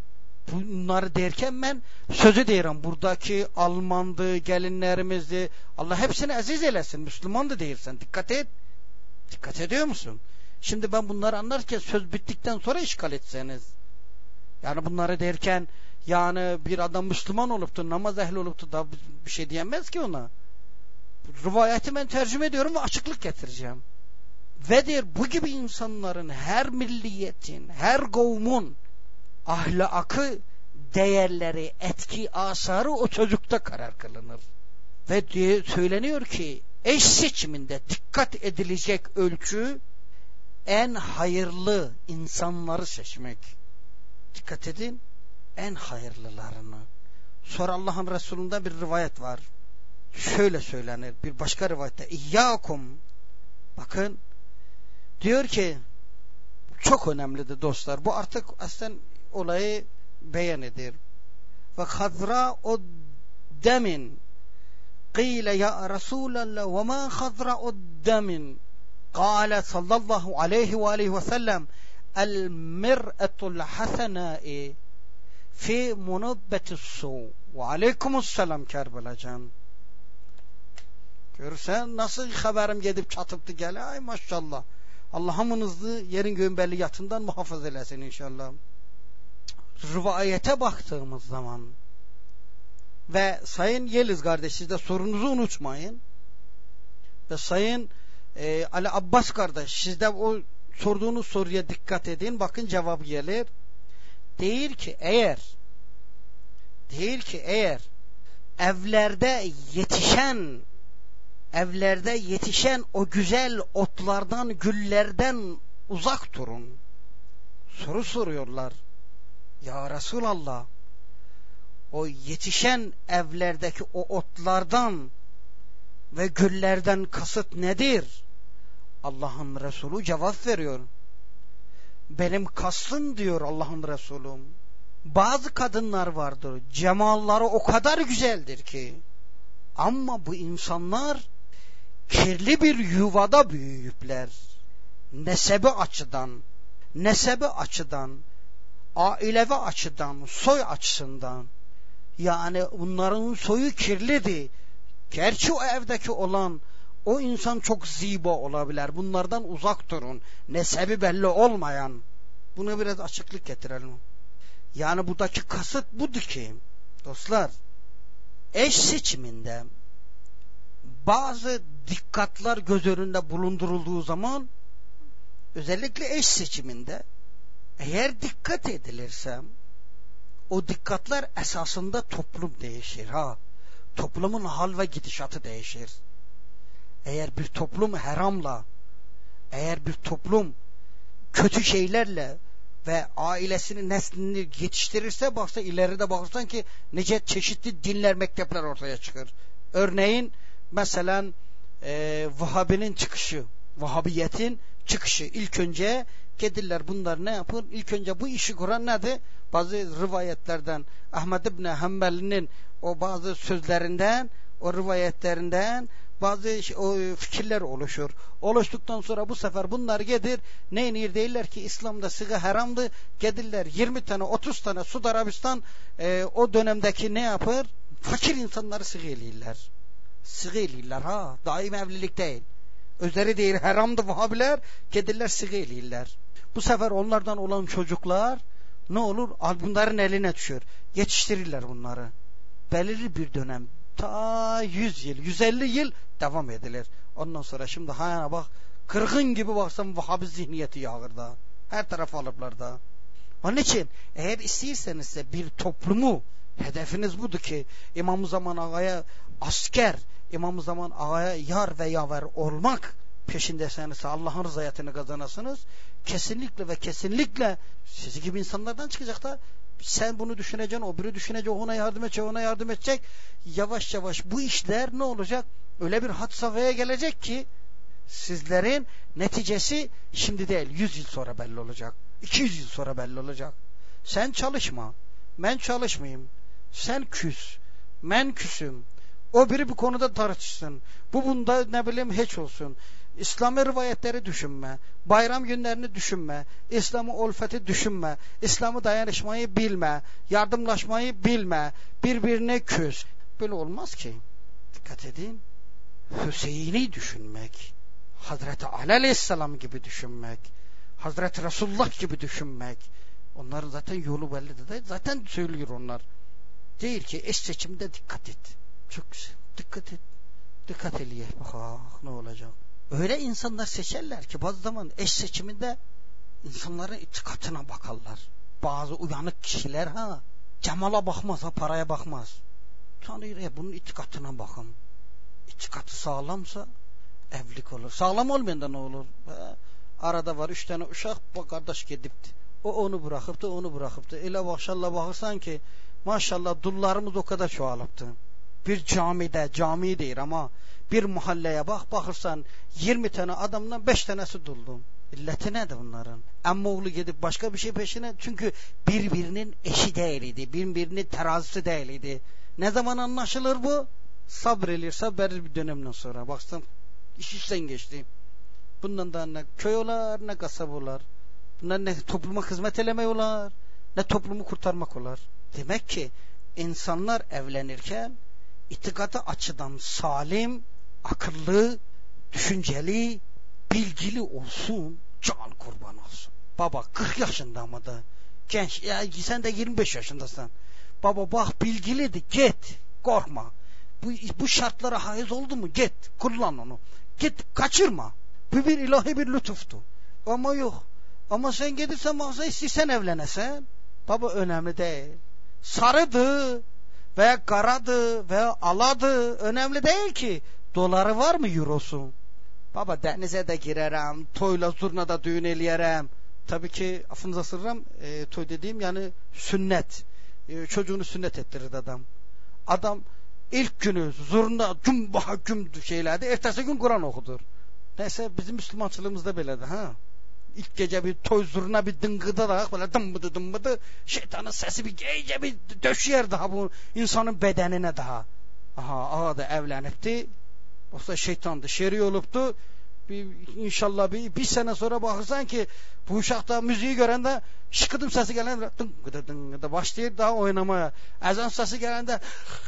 Bunları derken ben sözü deyirim. Buradaki Almandı, gelinlerimizdi. Allah hepsini aziz eylesin. Müslümandı değilsen. Dikkat et. Dikkat ediyor musun? Şimdi ben bunları anlarken söz bittikten sonra işgal etseniz. Yani bunları derken yani bir adam Müslüman olup da namaz ehli olup da daha bir şey diyemez ki ona. Rivayeti ben tercüme ediyorum ve açıklık getireceğim. Ve der bu gibi insanların her milliyetin, her kavmun ahlakı, değerleri, etki, asarı o çocukta karar kılınır. Ve diye söyleniyor ki eş seçiminde dikkat edilecek ölçü en hayırlı insanları seçmek. Dikkat edin, en hayırlılarını. Sonra Allah'ın Resulü'nde bir rivayet var. Şöyle söylenir bir başka rivayette. İyyâkum. Bakın diyor ki çok önemlidir dostlar. Bu artık aslında olayı beyan eder. Ve khadra o demin qîle ya Resulallah ve ma khadra o demin qâle sallallahu aleyhi ve aleyhi ve sellem el mir'etul hasenâi fi munubbetis su ve aleykumusselam Kerbelacan. Görürsen nasıl haberim gidip çatıptı gele. Ay maşallah. Allah hamınızı yerin göğün belliyatından muhafaza eylesin inşallah. Rivayete baktığımız zaman ve Sayın Yeliz kardeş siz de sorunuzu unutmayın. Ve Sayın e, Ali Abbas kardeş siz de o sorduğunuz soruya dikkat edin. Bakın cevap gelir. Değil ki eğer değil ki eğer evlerde yetişen evlerde yetişen o güzel otlardan, güllerden uzak durun. Soru soruyorlar. Ya Resulallah, o yetişen evlerdeki o otlardan ve güllerden kasıt nedir? Allah'ın Resulü cevap veriyor. Benim kastım diyor Allah'ın Resulü. Bazı kadınlar vardır, cemalları o kadar güzeldir ki, ama bu insanlar kirli bir yuvada büyüyüpler. Nesebi açıdan, nesebi açıdan, ailevi açıdan, soy açısından. Yani bunların soyu kirlidir. Gerçi o evdeki olan o insan çok ziba olabilir. Bunlardan uzak durun. Nesebi belli olmayan. Buna biraz açıklık getirelim. Yani buradaki kasıt budur ki dostlar, eş seçiminde bazı dikkatler göz önünde bulundurulduğu zaman, özellikle eş seçiminde eğer dikkat edilirse o dikkatler esasında toplum değişir. Ha, toplumun hal ve gidişatı değişir. Eğer bir toplum haramla, eğer bir toplum kötü kötü şeylerle ve ailesini, neslini yetiştirirse baksa ileride bakırsan ki nice çeşitli dinler, mektepler ortaya çıkar. Örneğin mesela e, Vahabinin çıkışı, Vahabiyetin çıkışı. İlk önce kedirler bunlar ne yapın? İlk önce bu işi kuran nedir? Bazı rivayetlerden Ahmed İbni Hanbel'in o bazı sözlerinden, o rivayetlerinden bazı o fikirler oluşur. Oluştuktan sonra bu sefer bunlar gelir neyin değiller ki İslam'da sıgı haramdı. Gedirler yirmi tane otuz tane Suudi Arabistan e, o dönemdeki ne yapar? Fakir insanları sıgı eliyirler. Sıgı eliyirler ha. Daim evlilik değil. Özleri değil haramdı Vahabiler. Gedirler sıgı eliyirler. Bu sefer onlardan olan çocuklar ne olur? Bunların eline düşüyor. Yetiştirirler bunları. Belirli bir dönem ta yüz yıl, yüz elli yıl devam edilir. Ondan sonra şimdi hayana bak, kırgın gibi baksam Vahabi zihniyeti yağır da. Her taraf alıplar da. Onun için eğer istiyorsanız de bir toplumu, hedefiniz budur ki İmam-ı Zaman Ağa'ya asker, İmam-ı Zaman Ağa'ya yar ve yaver olmak peşindeseniz Allah'ın rızayetini kazanasınız. Kesinlikle ve kesinlikle sizi gibi insanlardan çıkacak da sen bunu düşüneceksin, o biri düşünecek, ona yardım edecek, ona yardım edecek. Yavaş yavaş bu işler ne olacak? Öyle bir had safhaya gelecek ki sizlerin neticesi şimdi değil, yüz yıl sonra belli olacak. iki yüz yıl sonra belli olacak. Sen çalışma, ben çalışmayayım. Sen küs, ben küsüm. O biri bir konuda tartışsın. Bu bunda ne bileyim hiç olsun. İslami rivayetleri düşünme. Bayram günlerini düşünme. İslam'ı ulfeti düşünme. İslam'ı dayanışmayı bilme. Yardımlaşmayı bilme. Birbirine küs. Böyle olmaz ki. Dikkat edin. Hüseyin'i düşünmek. Hazreti Ali Aleyhisselam gibi düşünmek. Hazreti Resulullah gibi düşünmek. Onların zaten yolu belli de. Zaten söylüyor onlar. Değil ki eş seçimde dikkat et. Çok güzel. Dikkat et. Dikkat eliye. Bak ah, ne olacak. Öyle insanlar seçerler ki bazı zaman eş seçiminde insanların itikatına bakarlar. Bazı uyanık kişiler ha cemala bakmaz, ha paraya bakmaz. Tanrı ya bunun itikatına bakın. İtikatı sağlamsa evlilik olur. Sağlam olmayan da ne olur? Ha, arada var üç tane uşak bak kardeş gidipti. O onu bırakıptı, onu bırakıptı. Öyle maşallah bakırsan ki maşallah dullarımız o kadar çoğalıptı. Bir camide, cami değil ama bir mahalleye bak, bakırsan yirmi tane adamdan beş tanesi duldu. İlleti nedir bunların? Emmoğlu gidip başka bir şey peşine, çünkü birbirinin eşi değildi, birbirinin terazisi değildi. Ne zaman anlaşılır bu? Sabredilirse belirli bir dönemden sonra. Baksın iş işten geçti. Bundan da ne köy olar, ne kasaba olar. Bundan ne topluma hizmet elemeyi olar, ne toplumu kurtarmak olar. Demek ki insanlar evlenirken itikadı açıdan salim, akıllı, düşünceli, bilgili olsun, can kurban olsun. Baba kırk yaşında ama da genç, ya sen de yirmi beş yaşındasın. Baba bak bilgiliydi, git, korkma. Bu, bu şartlara haiz oldu mu git, kullan onu. Git, kaçırma. Bu bir ilahi bir lütuftu. Ama yok. Ama sen gelirsen mağaza istersen evlenesen. Baba önemli değil. Sarıdı veya karadı veya aladı önemli değil ki. Doları var mı eurosu? Baba denize de girerim, toyla zurna da düğün eleyerem. Tabii ki affınıza sırrım, e, toy dediğim yani sünnet. E, çocuğunu sünnet ettirir adam. Adam ilk günü zurna cumbaha güm şeylerdi. Ertesi gün Kur'an okudur. Neyse bizim Müslümançılığımızda böyledir ha. İlk gece bir toy zurna bir dıngıda da böyle dımbıdı dımbıdı şeytanın sesi bir gece bir döşüyer daha bu insanın bedenine daha. Aha ağa da evlenipti. Yoksa şeytan dışarı oluptu. Bir, inşallah bir, bir sene sonra bakırsan ki bu uşakta müziği görende şıkıdım sesi gelende dıngıdı dıngıdı başlayır daha oynamaya. Ezan sesi gelende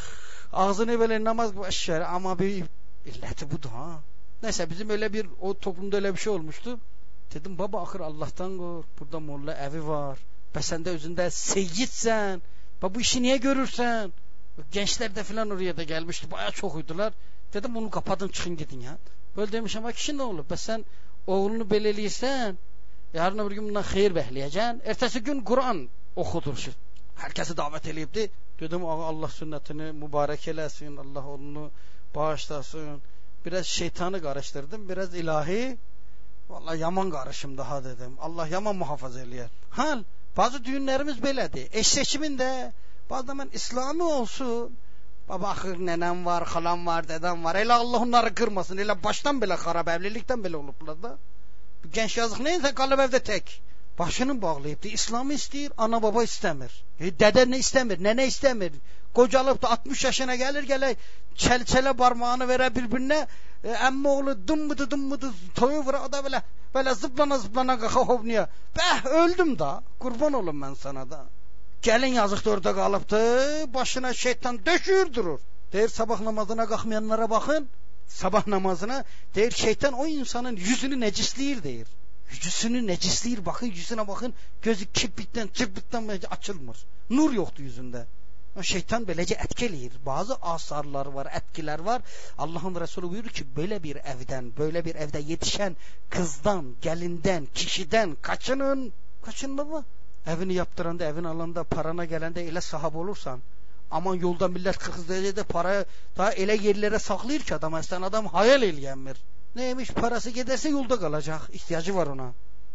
ağzını böyle namaz başlar ama bir illeti budur ha. Neyse bizim öyle bir o toplumda öyle bir şey olmuştu. Dedim baba ahır Allah'tan kork. Burada molla evi var. Be sen de özünde seyyidsen. Baba bu işi niye görürsen? Gençler de filan oraya da gelmişti. Bayağı çok uydular. Dedim bunu kapatın çıkın gidin ya. Böyle demiş ama kişi ne olur? Be sen oğlunu belirliysen yarın bir gün bundan hayır bekleyeceksin. Ertesi gün Kur'an okudursun. Herkesi davet edildi. Dedim Allah sünnetini mübarek eylesin. Allah oğlunu bağışlasın. Biraz şeytanı karıştırdım. Biraz ilahi Vallahi yaman karışım daha dedim. Allah yaman muhafaza eləyər. Hal, bazı düğünlerimiz belədir. Eş seçiminde bazı zaman İslami olsun. Baba axır nənəm var, xalam var, dedem var. Elə Allah onları kırmasın. Elə baştan belə xarab evlilikten belə olublar da. Bu genç yazık neyse qalıb evde tek. Başını bağlayıp da İslam'ı istəyir, ana baba istəmir. E, dede ne istəmir, nene istəmir. Qocalıp da altmış yaşına gelir gelək çelçele parmağını verə birbirine. E, əmmi oğlu dımmıdı dımmıdı toyu vura o da böyle böyle zıplana zıplana qaxa hovniya. Bəh öldüm da. Kurban olum ben sana da. Gelin yazık da orada kalıptı. Başına şeytan döşür durur. Deyir sabah namazına kalkmayanlara bakın. Sabah namazına deyir şeytan o insanın yüzünü necisleyir deyir. Yüzünü necisleyir bakın yüzüne bakın. Gözü kirpikten çırpıktan açılmır. Nur yoktu yüzünde. O şeytan böylece etkileyir. Bazı asarlar var, etkiler var. Allah'ın Resulü buyurur ki böyle bir evden, böyle bir evde yetişen kızdan, gelinden, kişiden kaçının. Kaçın baba. Evini yaptıranda, evini alanda, parana gelende ile sahip olursan, aman yolda millet kırkız derecede parayı daha ele yerlere saklıyor ki adam, aslında adam hayal eləyənmir. Neymiş, parası giderse yolda kalacak, ihtiyacı var ona.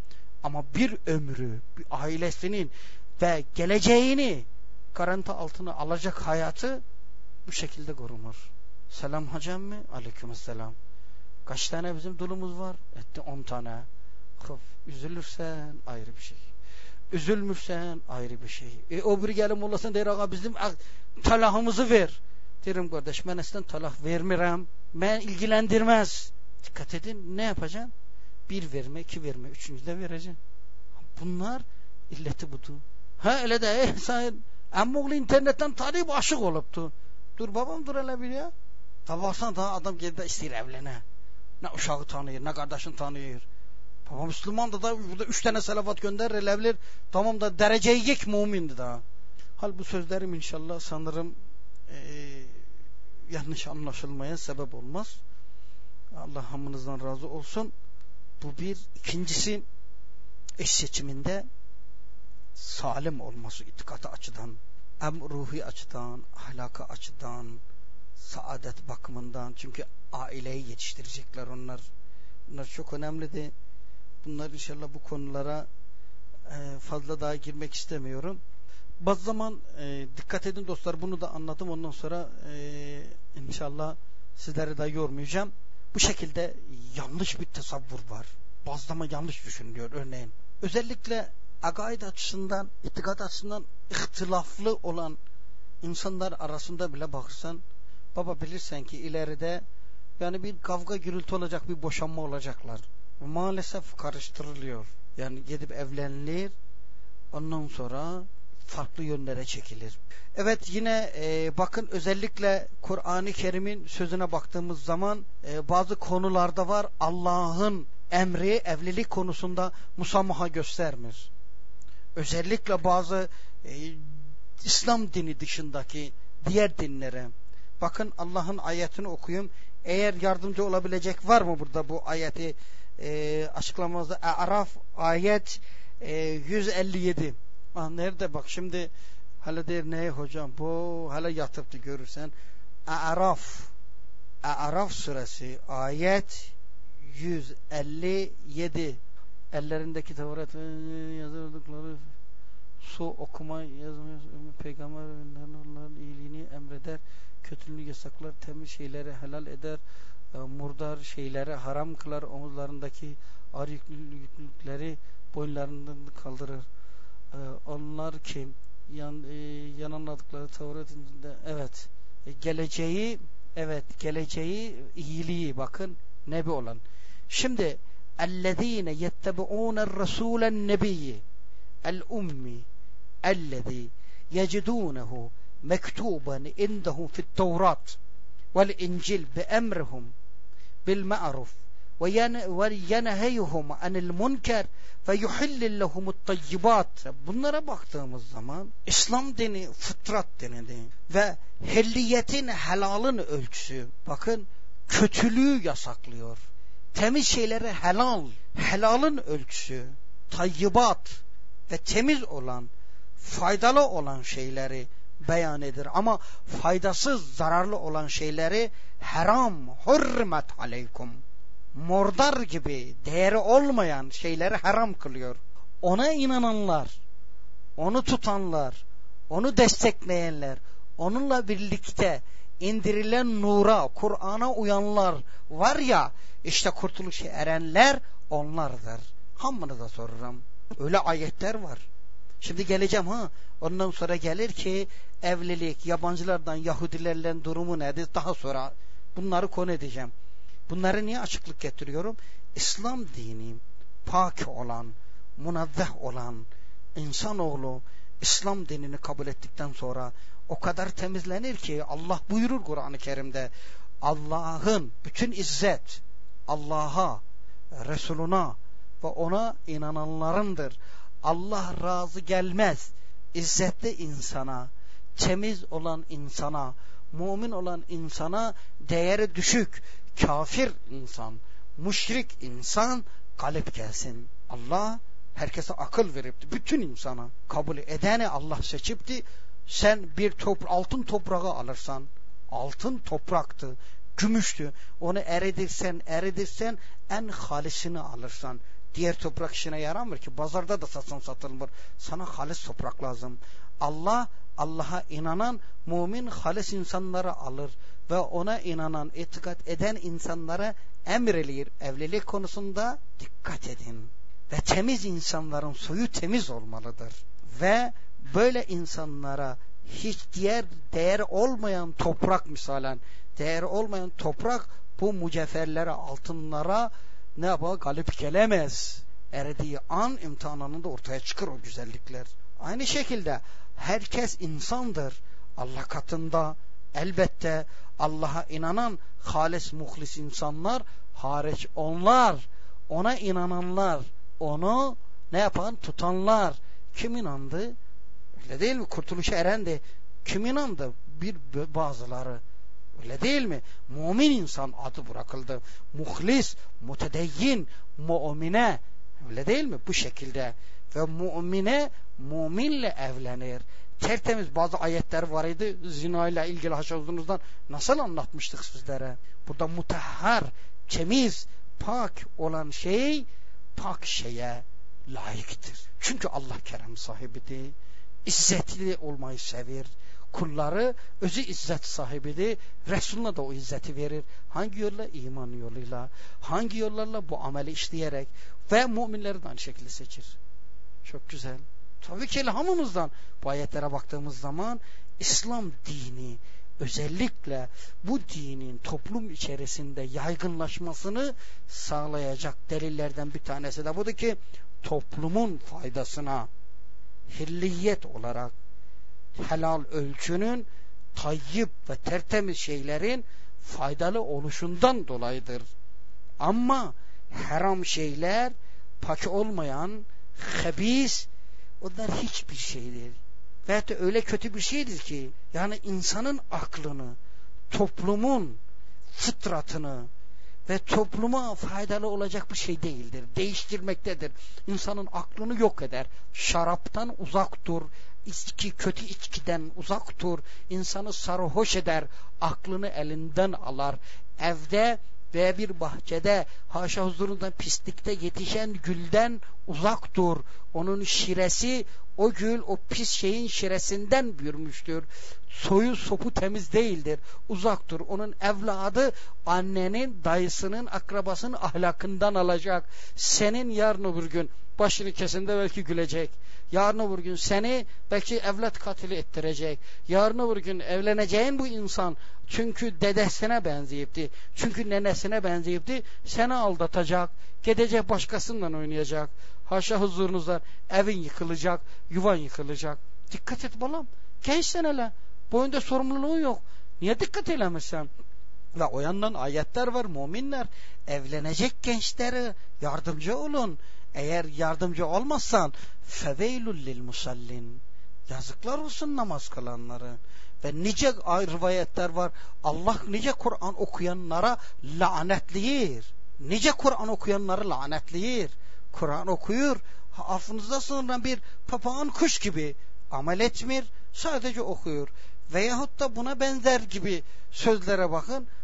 Ama bir ömrü, bir ailesinin ve geleceğini garanti altına alacak hayatı bu şekilde korunur. Selam hocam mı? Aleykümselam. Kaç tane bizim dulumuz var? Etti on tane. Of, üzülürsen ayrı bir şey. Üzülmürsen ayrı bir şey. E, o biri gelin olasın der ağa bizim talahımızı ver. Derim kardeş ben eskiden talah vermirəm. Ben ilgilendirmez. Dikkat edin ne yapacaksın? Bir verme, iki verme, üçüncü de vereceksin. Bunlar illeti budur. Ha öyle de eh sen emmoğlu internetten tanıyıp aşık oluptu. Dur babam dur hele bir ya. Tabaksan daha adam geldi de isteyir evlene. Ne uşağı tanıyır, ne kardeşini tanıyır. Baba Müslüman da da burada üç tane salavat gönderir, evlenir. Tamam da dereceyi yek mümindi daha. Hal bu sözlerim inşallah sanırım e, yanlış anlaşılmaya sebep olmaz. Allah hamınızdan razı olsun. Bu bir. İkincisi eş seçiminde salim olması itikatı açıdan, hem ruhi açıdan, ahlaka açıdan, saadet bakımından. Çünkü aileyi yetiştirecekler onlar. Bunlar çok önemlidir. Bunlar inşallah bu konulara e, fazla daha girmek istemiyorum. Bazı zaman e, dikkat edin dostlar, bunu da anladım. Ondan sonra e, inşallah sizleri de yormayacağım. Bu şekilde yanlış bir tasavvur var. Bazı zaman yanlış düşünülüyor örneğin. Özellikle akaid açısından, itikat açısından ihtilaflı olan insanlar arasında bile bakırsan, baba bilirsen ki ileride yani bir kavga gürültü olacak, bir boşanma olacaklar. Maalesef karıştırılıyor. Yani gidip evlenilir, ondan sonra farklı yönlere çekilir. Evet yine e, bakın özellikle Kur'an-ı Kerim'in sözüne baktığımız zaman e, bazı konularda var Allah'ın emri evlilik konusunda musamaha göstermir. Özellikle bazı e, İslam dini dışındaki diğer dinlere. Bakın Allah'ın ayetini okuyayım. Eğer yardımcı olabilecek var mı burada bu ayeti e, açıklamamızda? Araf ayet e, yüz elli yedi. Ah, nerede bak şimdi hala der ne hocam bu hala yatıptı görürsen. Araf Araf suresi ayet yüz elli yedi. Ellerindeki Tevrat yazıldıkları su okuma yazmıyor. Peygamber onların iyiliğini emreder, kötülüğünü yasaklar, temiz şeyleri helal eder, murdar şeyleri haram kılar, omuzlarındaki ağır yüklülükleri boyunlarından kaldırır. Onlar kim? Yan, e, yananladıkları Tevrat'ında evet e, geleceği evet geleceği iyiliği bakın nebi olan. Şimdi ellezine yettebu'une'r rasulen nebiyyi el ummi ellezî yecidunehu mektuben indahum fi't Tevrat vel İncil bi emrihum bil ma'ruf ve yeneheyhum anil munker ve yuhillil lehumut tayyibat. Bunlara baktığımız zaman İslam dini fıtrat dinidir ve helliyetin helalın ölçüsü. Bakın kötülüğü yasaklıyor. Temiz şeyleri helal, helalın ölçüsü, tayyibat ve temiz olan, faydalı olan şeyleri beyan eder. Ama faydasız, zararlı olan şeyleri haram, hurmet aleykum. mordar gibi değeri olmayan şeyleri haram kılıyor. Ona inananlar, onu tutanlar, onu destekleyenler, onunla birlikte indirilen nura, Kur'an'a uyanlar var ya, işte kurtuluşa erenler onlardır. Hamını da sorurum. Öyle ayetler var. Şimdi geleceğim ha. Ondan sonra gelir ki evlilik, yabancılardan Yahudilerle durumu nedir? Daha sonra bunları konu edeceğim. Bunları niye açıklık getiriyorum? İslam dini pak olan, munazzeh olan insanoğlu İslam dinini kabul ettikten sonra o kadar temizlenir ki Allah buyurur Kur'an-ı Kerim'de, Allah'ın bütün izzet Allah'a, Resuluna ve ona inananlarındır. Allah razı gelmez İzzetli insana, temiz olan insana, mümin olan insana değeri düşük, kafir insan, müşrik insan galip gelsin. Allah herkese akıl veripti. Bütün insana kabul edeni Allah seçipti. Sen bir topra altın toprağı alırsan, altın topraktı, gümüştü. Onu eridirsen, eridirsen en halisini alırsan. Diğer toprak işine yaramır ki. Pazarda da satsan satılmır. Sana halis toprak lazım. Allah, Allah'a inanan mümin halis insanları alır ve ona inanan, itikat eden insanlara emredilir. Evlilik konusunda dikkat edin. Ve temiz insanların suyu temiz olmalıdır. Ve böyle insanlara hiç diğer değer olmayan toprak misalen, değer olmayan toprak bu mücevherlere, altınlara ne yapar? Galip gelemez. Eridiği an imtihanında ortaya çıkar o güzellikler. Aynı şekilde herkes insandır. Allah katında elbette Allah'a inanan halis muhlis insanlar hariç onlar, ona inananlar, onu ne yapan? Tutanlar. Kim inandı? Öyle değil mi? Kurtuluşa erendi. Kim inandı? Bir bazıları. Öyle değil mi? Mümin insan adı bırakıldı. Muhlis, mutedeyyin, mu'mine. Öyle değil mi? Bu şekilde. Ve mu'mine, müminle evlenir. Tertemiz bazı ayetler var idi. Zina ile ilgili haşazınızdan nasıl anlatmıştık sizlere? Burada mutahhar, temiz, pak olan şey, pak şeye layıktır. Çünkü Allah kerem sahibidir. İzzetli olmayı sever. Kulları özü izzet sahibidir. Resulüne de o izzeti verir. Hangi yolla? İman yoluyla. Hangi yollarla? Bu ameli işleyerek. Ve müminleri de aynı şekilde seçir. Çok güzel. Tabii ki ilhamımızdan bu ayetlere baktığımız zaman İslam dini özellikle bu dinin toplum içerisinde yaygınlaşmasını sağlayacak delillerden bir tanesi de budur ki toplumun faydasına hilliyet olarak helal ölçünün tayyip ve tertemiz şeylerin faydalı oluşundan dolayıdır. Ama haram şeyler, pak olmayan, habis, onlar hiçbir şey değil. Veyahut da öyle kötü bir şeydir ki, yani insanın aklını, toplumun fıtratını ve topluma faydalı olacak bir şey değildir. Değiştirmektedir. İnsanın aklını yok eder. Şaraptan uzak dur. İçki, kötü içkiden uzak dur. İnsanı sarhoş eder. Aklını elinden alar. Evde veya bir bahçede haşa huzurundan pislikte yetişen gülden uzak dur. Onun şiresi, o gül o pis şeyin şiresinden büyümüştür. Soyu sopu temiz değildir. Uzak dur. Onun evladı annenin, dayısının, akrabasının ahlakından alacak. Senin yarın öbür gün başını kesinde belki gülecek. Yarın öbür gün seni belki evlat katili ettirecek. Yarın öbür gün evleneceğin bu insan çünkü dedesine benzeyipti. Çünkü nenesine benzeyipti. Seni aldatacak. Gidecek başkasından oynayacak. Haşa huzurunuzdan evin yıkılacak. Yuvan yıkılacak. Dikkat et balam. Gençsen hele. Boyunda sorumluluğun yok. Niye dikkat eylemişsen? Ve o yandan ayetler var. Müminler evlenecek gençlere yardımcı olun. Eğer yardımcı olmazsan feveylül lil musallin. Yazıklar olsun namaz kılanları. Ve nice rivayetler var. Allah nice Kur'an okuyanlara lanetleyir. Nice Kur'an okuyanları lanetleyir. Kur'an okuyur. Affınızda sınırdan bir papağan kuş gibi amel etmir. Sadece okuyur. Veyahut da buna benzer gibi sözlere bakın.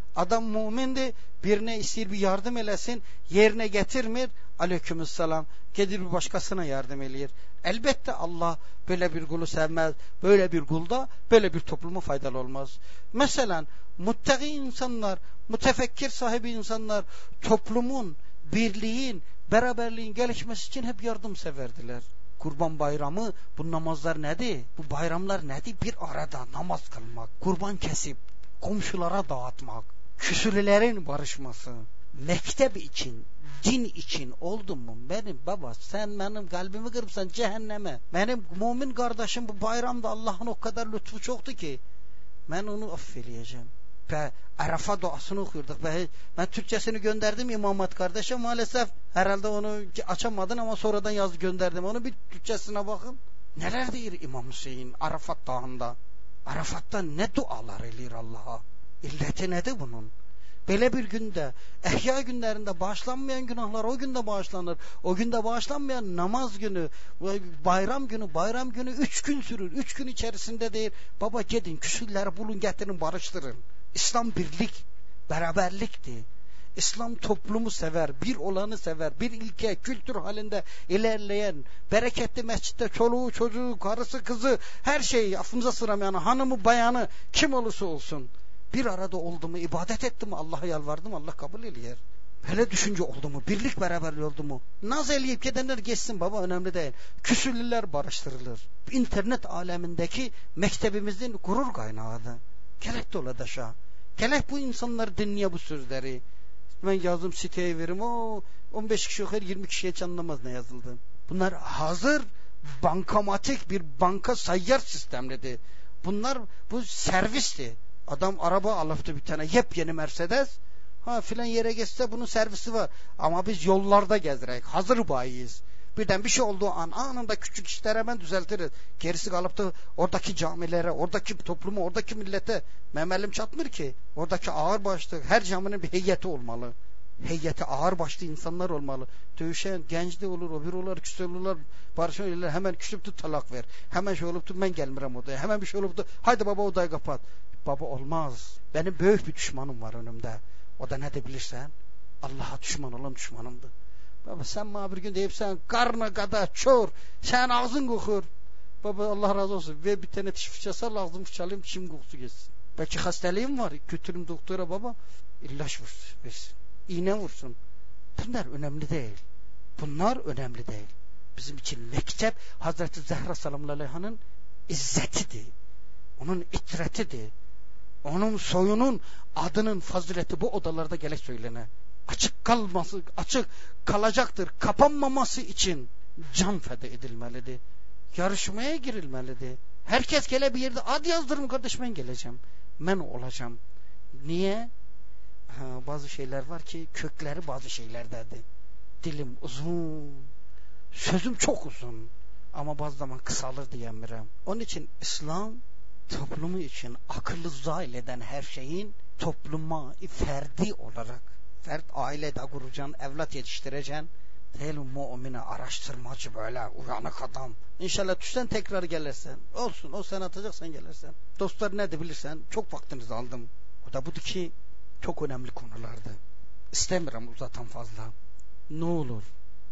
Adam mümindi, birine ister bir yardım eləsin, yerine getirmir, aleykümselam, gelir bir başkasına yardım eləyir. Elbette Allah böyle bir kulu sevmez, böyle bir kulda, böyle bir topluma faydalı olmaz. Mesela muttaki insanlar, mütefekkir sahibi insanlar, toplumun, birliğin, beraberliğin gelişmesi için hep yardımseverdiler. Kurban bayramı, bu namazlar nedir? Bu bayramlar nedir? Bir arada namaz kılmak, kurban kesip, komşulara dağıtmak, küsülülerin barışması, mektep için, din için oldu mu? Benim baba, sen benim kalbimi kırpsan cehenneme. Benim mümin kardeşim bu bayramda Allah'ın o kadar lütfu çoktu ki, ben onu affedeceğim. Ve Arafa duasını okuyorduk. Ben, ben Türkçesini gönderdim İmamat kardeşe. Maalesef herhalde onu açamadın ama sonradan yazdı gönderdim. Onu bir Türkçesine bakın. Neler diyor İmam Hüseyin Arafat dağında? Arafat'ta ne dualar elir Allah'a? İlleti nedir bunun? Böyle bir günde, ehya günlerinde bağışlanmayan günahlar o günde bağışlanır. O günde bağışlanmayan namaz günü, bayram günü, bayram günü üç gün sürür. Üç gün içerisinde değil. Baba gidin, küsürleri bulun, getirin, barıştırın. İslam birlik, beraberlikti. İslam toplumu sever, bir olanı sever, bir ilke, kültür halinde ilerleyen, bereketli mescitte çoluğu, çocuğu, karısı, kızı, her şeyi affımıza sıramayan, hanımı, bayanı, kim olursa olsun, bir arada oldu mu, ibadet etti mi, Allah'a yalvardım, Allah kabul ediyor. Hele düşünce oldu mu, birlik beraberliği oldu mu, naz eleyip gidenler geçsin baba, önemli değil. Küsürlüler barıştırılır. İnternet alemindeki mektebimizin gurur kaynağıdır. Gerek de ola da şa. Gerek bu insanlar dinliyor bu sözleri. Ben yazdım siteye verim, o on beş kişi okuyar, yirmi kişiye hiç anlamaz ne yazıldı. Bunlar hazır bankamatik bir banka sayyar sistemledi. Bunlar bu servisti. Adam araba alıptı bir tane yepyeni Mercedes. Ha filan yere geçse bunun servisi var. Ama biz yollarda gezdirek. Hazır bayiyiz. Birden bir şey olduğu an anında küçük işleri hemen düzeltiriz. Gerisi kalıp da oradaki camilere, oradaki topluma, oradaki millete memelim çatmır ki. Oradaki ağır başlı her caminin bir heyeti olmalı. Heyeti ağır başlı insanlar olmalı. Dövüşen genç de olur, o bir olur, küçük olurlar, barışan olurlar, hemen küçük tut talak ver. Hemen şey olup da ben gelmirem odaya. Hemen bir şey olup da haydi baba odayı kapat. Baba olmaz. Benim büyük bir düşmanım var önümde. O da ne de bilirsen Allah'a düşman olan düşmanımdır. Baba sen bana bir gün deyip sen karnı kadar çor, sen ağzın kokur. Baba Allah razı olsun. Ve bir tane diş fırçası al, ağzımı fırçalayayım, çim kokusu geçsin. Belki hastalığım var. Götürüm doktora baba. İlaç versin. İğne vursun. Bunlar önemli değil. Bunlar önemli değil. Bizim için mektep Hazreti Zehra sallallahu aleyhi ve sellem'in izzetidir. Onun itretidir. Onun soyunun adının fazileti bu odalarda gerek söylene. Açık kalması, açık kalacaktır. Kapanmaması için can feda edilmelidir. Yarışmaya girilmelidir. Herkes gele bir yerde ad yazdırın kardeş, ben geleceğim. Ben olacağım. Niye? Ha, bazı şeyler var ki kökleri bazı şeylerdedir. Dilim uzun, sözüm çok uzun ama bazı zaman kısalır diyemiyorum. Onun için İslam toplumu için akıllı zahil eden her şeyin topluma ferdi olarak, fert ailede kuracaksın, evlat yetiştireceksin. Değil mümine araştırmacı böyle uyanık adam. İnşallah düşsen tekrar gelirsen. Olsun, o sen atacaksan gelirsen. Dostlar ne de bilirsen çok vaktinizi aldım. O da budur ki çok önemli konulardı. İstemiyorum uzatan fazla. Ne olur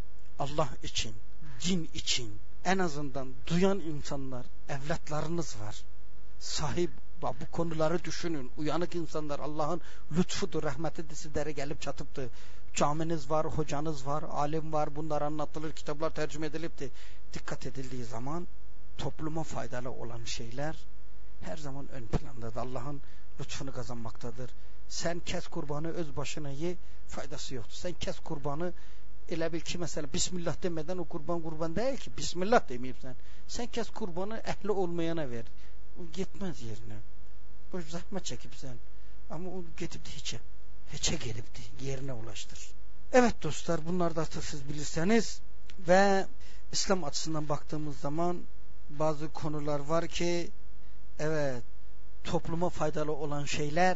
Allah için, din için en azından duyan insanlar, evlatlarınız var. Sahip bu konuları düşünün. Uyanık insanlar, Allah'ın lütfudur, rahmetidir, sizlere gelip çatıptı. Caminiz var, hocanız var, alim var, bunlar anlatılır, kitaplar tercüme edilipti. Dikkat edildiği zaman topluma faydalı olan şeyler her zaman ön plandadır. Allah'ın lütfunu kazanmaktadır. Sen kes kurbanı öz başına ye, faydası yoktur. Sen kes kurbanı ele bil ki mesela Bismillah demeden o kurban kurban değil ki. Bismillah demeyip sen. Sen kes kurbanı ehli olmayana ver. O gitmez yerine. Boş zahmet çekip sen. Ama o gidip de hiçe. Hiçe gelip de yerine ulaştır. Evet dostlar, bunlar da artık siz bilirseniz ve İslam açısından baktığımız zaman bazı konular var ki evet topluma faydalı olan şeyler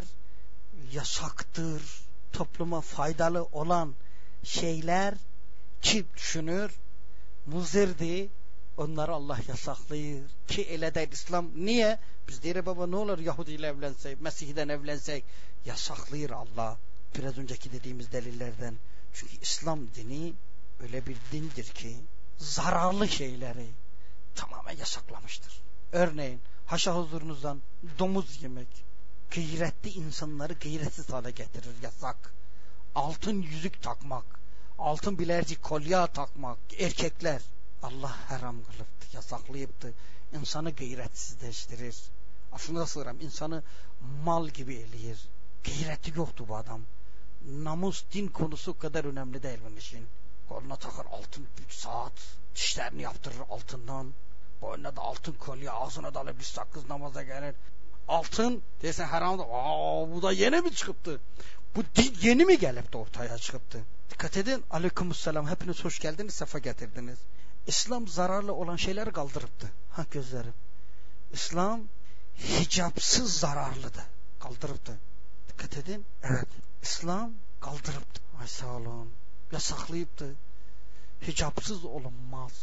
yasaktır. Topluma faydalı olan şeyler kim düşünür? Muzirdi, Onları Allah yasaklayır. Ki elə deyil İslam. Niye? Biz deyirik baba ne olur Yahudi ile evlensek, Mesih'den evlensek. Yasaklayır Allah. Biraz önceki dediğimiz delillerden. Çünkü İslam dini öyle bir dindir ki zararlı şeyleri tamamen yasaklamıştır. Örneğin haşa huzurunuzdan domuz yemek gayretli insanları gayretsiz hale getirir, yasak. Altın yüzük takmak, altın bilezik kolye takmak, erkekler Allah haram kılıptı, yasaklayıptı. İnsanı gayretsizleştirir. Aslında sığıram, insanı mal gibi eləyir. Gayreti yoktu bu adam. Namus, din konusu kadar önemli değil bunun için. Koluna takar altın bir saat, dişlerini yaptırır altından, boynuna da altın kolye, ağzına da alır bir sakız, namaza gelir. Altın desen haramda, aa bu da yeni mi çıkıptı? Bu din yeni mi gelip de ortaya çıkıptı? Dikkat edin, aleykümselam, hepiniz hoş geldiniz, sefa getirdiniz. İslam zararlı olan şeyleri kaldırıptı. Ha gözlerim. İslam hicapsız zararlıdı. Kaldırıptı. Dikkat edin. Evet. İslam kaldırıptı. Ay sağ olun. Yasaklayıptı. Hicapsız olunmaz.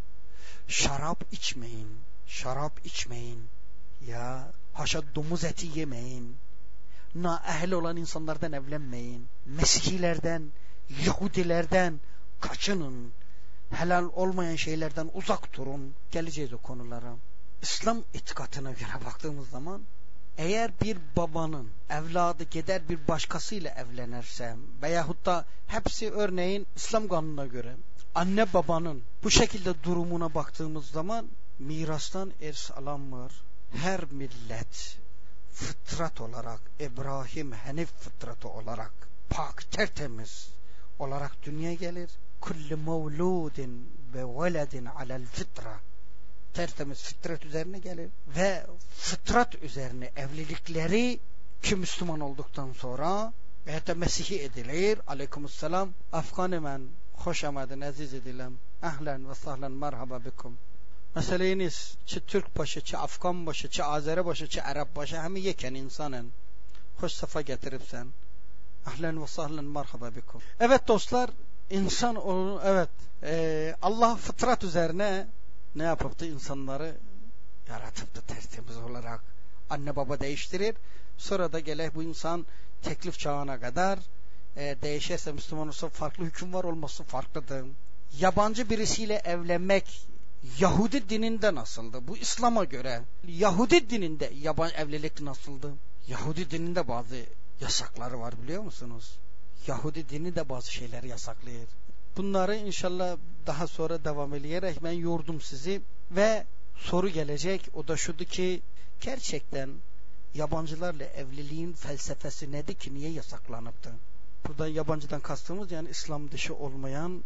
Şarap içmeyin. Şarap içmeyin. Ya haşa domuz eti yemeyin. Naehl olan insanlardan evlenmeyin. Mesihilerden, Yahudilerden kaçının. Helal olmayan şeylerden uzak durun. Geleceğiz o konulara. İslam itikadına göre baktığımız zaman eğer bir babanın evladı gider bir başkasıyla evlenirse veyahut da hepsi örneğin İslam kanununa göre anne babanın bu şekilde durumuna baktığımız zaman mirastan ers alanmır. Her millet fıtrat olarak İbrahim Hanif fıtratı olarak pak tertemiz olarak dünyaya gelir. Kullu mevludin ve veledin alel fıtra, tertemiz fıtrat üzerine gelir ve fıtrat üzerine evlilikleri ki Müslüman olduktan sonra ve de Mesih'i edilir. Aleykümselam. Afganı men hoş amadın aziz edilem. Ahlen ve sahlen merhaba bikum. Meseleniz çi Türk başı, çi Afgan başı, çi Azeri başı, çi Arap başı hemi yeken insanın. Hoş safa getiripsen. Ahlen ve sahlen merhaba bikum. Evet dostlar, insan onu evet e, Allah fıtrat üzerine ne yapıptı? İnsanları yaratıptı tertemiz olarak. Anne baba değiştirir. Sonra da gelir bu insan teklif çağına kadar e, değişirse, Müslüman olsa farklı hüküm var, olması farklıdır. Yabancı birisiyle evlenmek Yahudi dininde nasıldı? Bu İslam'a göre Yahudi dininde yabancı evlilik nasıldı? Yahudi dininde bazı yasakları var, biliyor musunuz? Yahudi dini de bazı şeyleri yasaklıyor. Bunları inşallah daha sonra devam edeyerek ben yordum sizi ve soru gelecek. O da şudur ki gerçekten yabancılarla evliliğin felsefesi nedir ki niye yasaklanıptı? Buradan yabancıdan kastımız yani İslam dışı olmayan,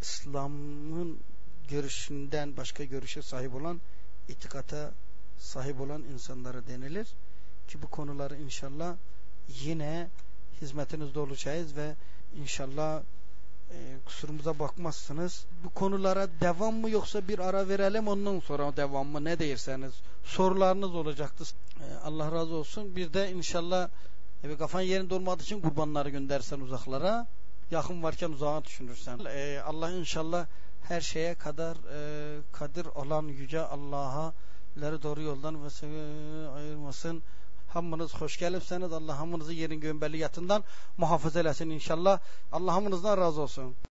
İslam'ın görüşünden başka görüşe sahip olan, itikata sahip olan insanlara denilir. Ki bu konuları inşallah yine hizmetinizde olacağız ve inşallah e, kusurumuza bakmazsınız. Bu konulara devam mı yoksa bir ara verelim ondan sonra devam mı, ne derseniz sorularınız olacaktı. E, Allah razı olsun. Bir de inşallah e, kafan yerinde olmadığı için kurbanları göndersen uzaklara, yakın varken uzağa düşünürsen. E, Allah inşallah her şeye kadar e, kadir olan yüce Allah'a leri doğru yoldan ve ayırmasın. Hamınız hoş gelipseniz Allah hamınızı yerin gömbeliyatından muhafaza eləsin inşallah. Allah hamınızdan razı olsun.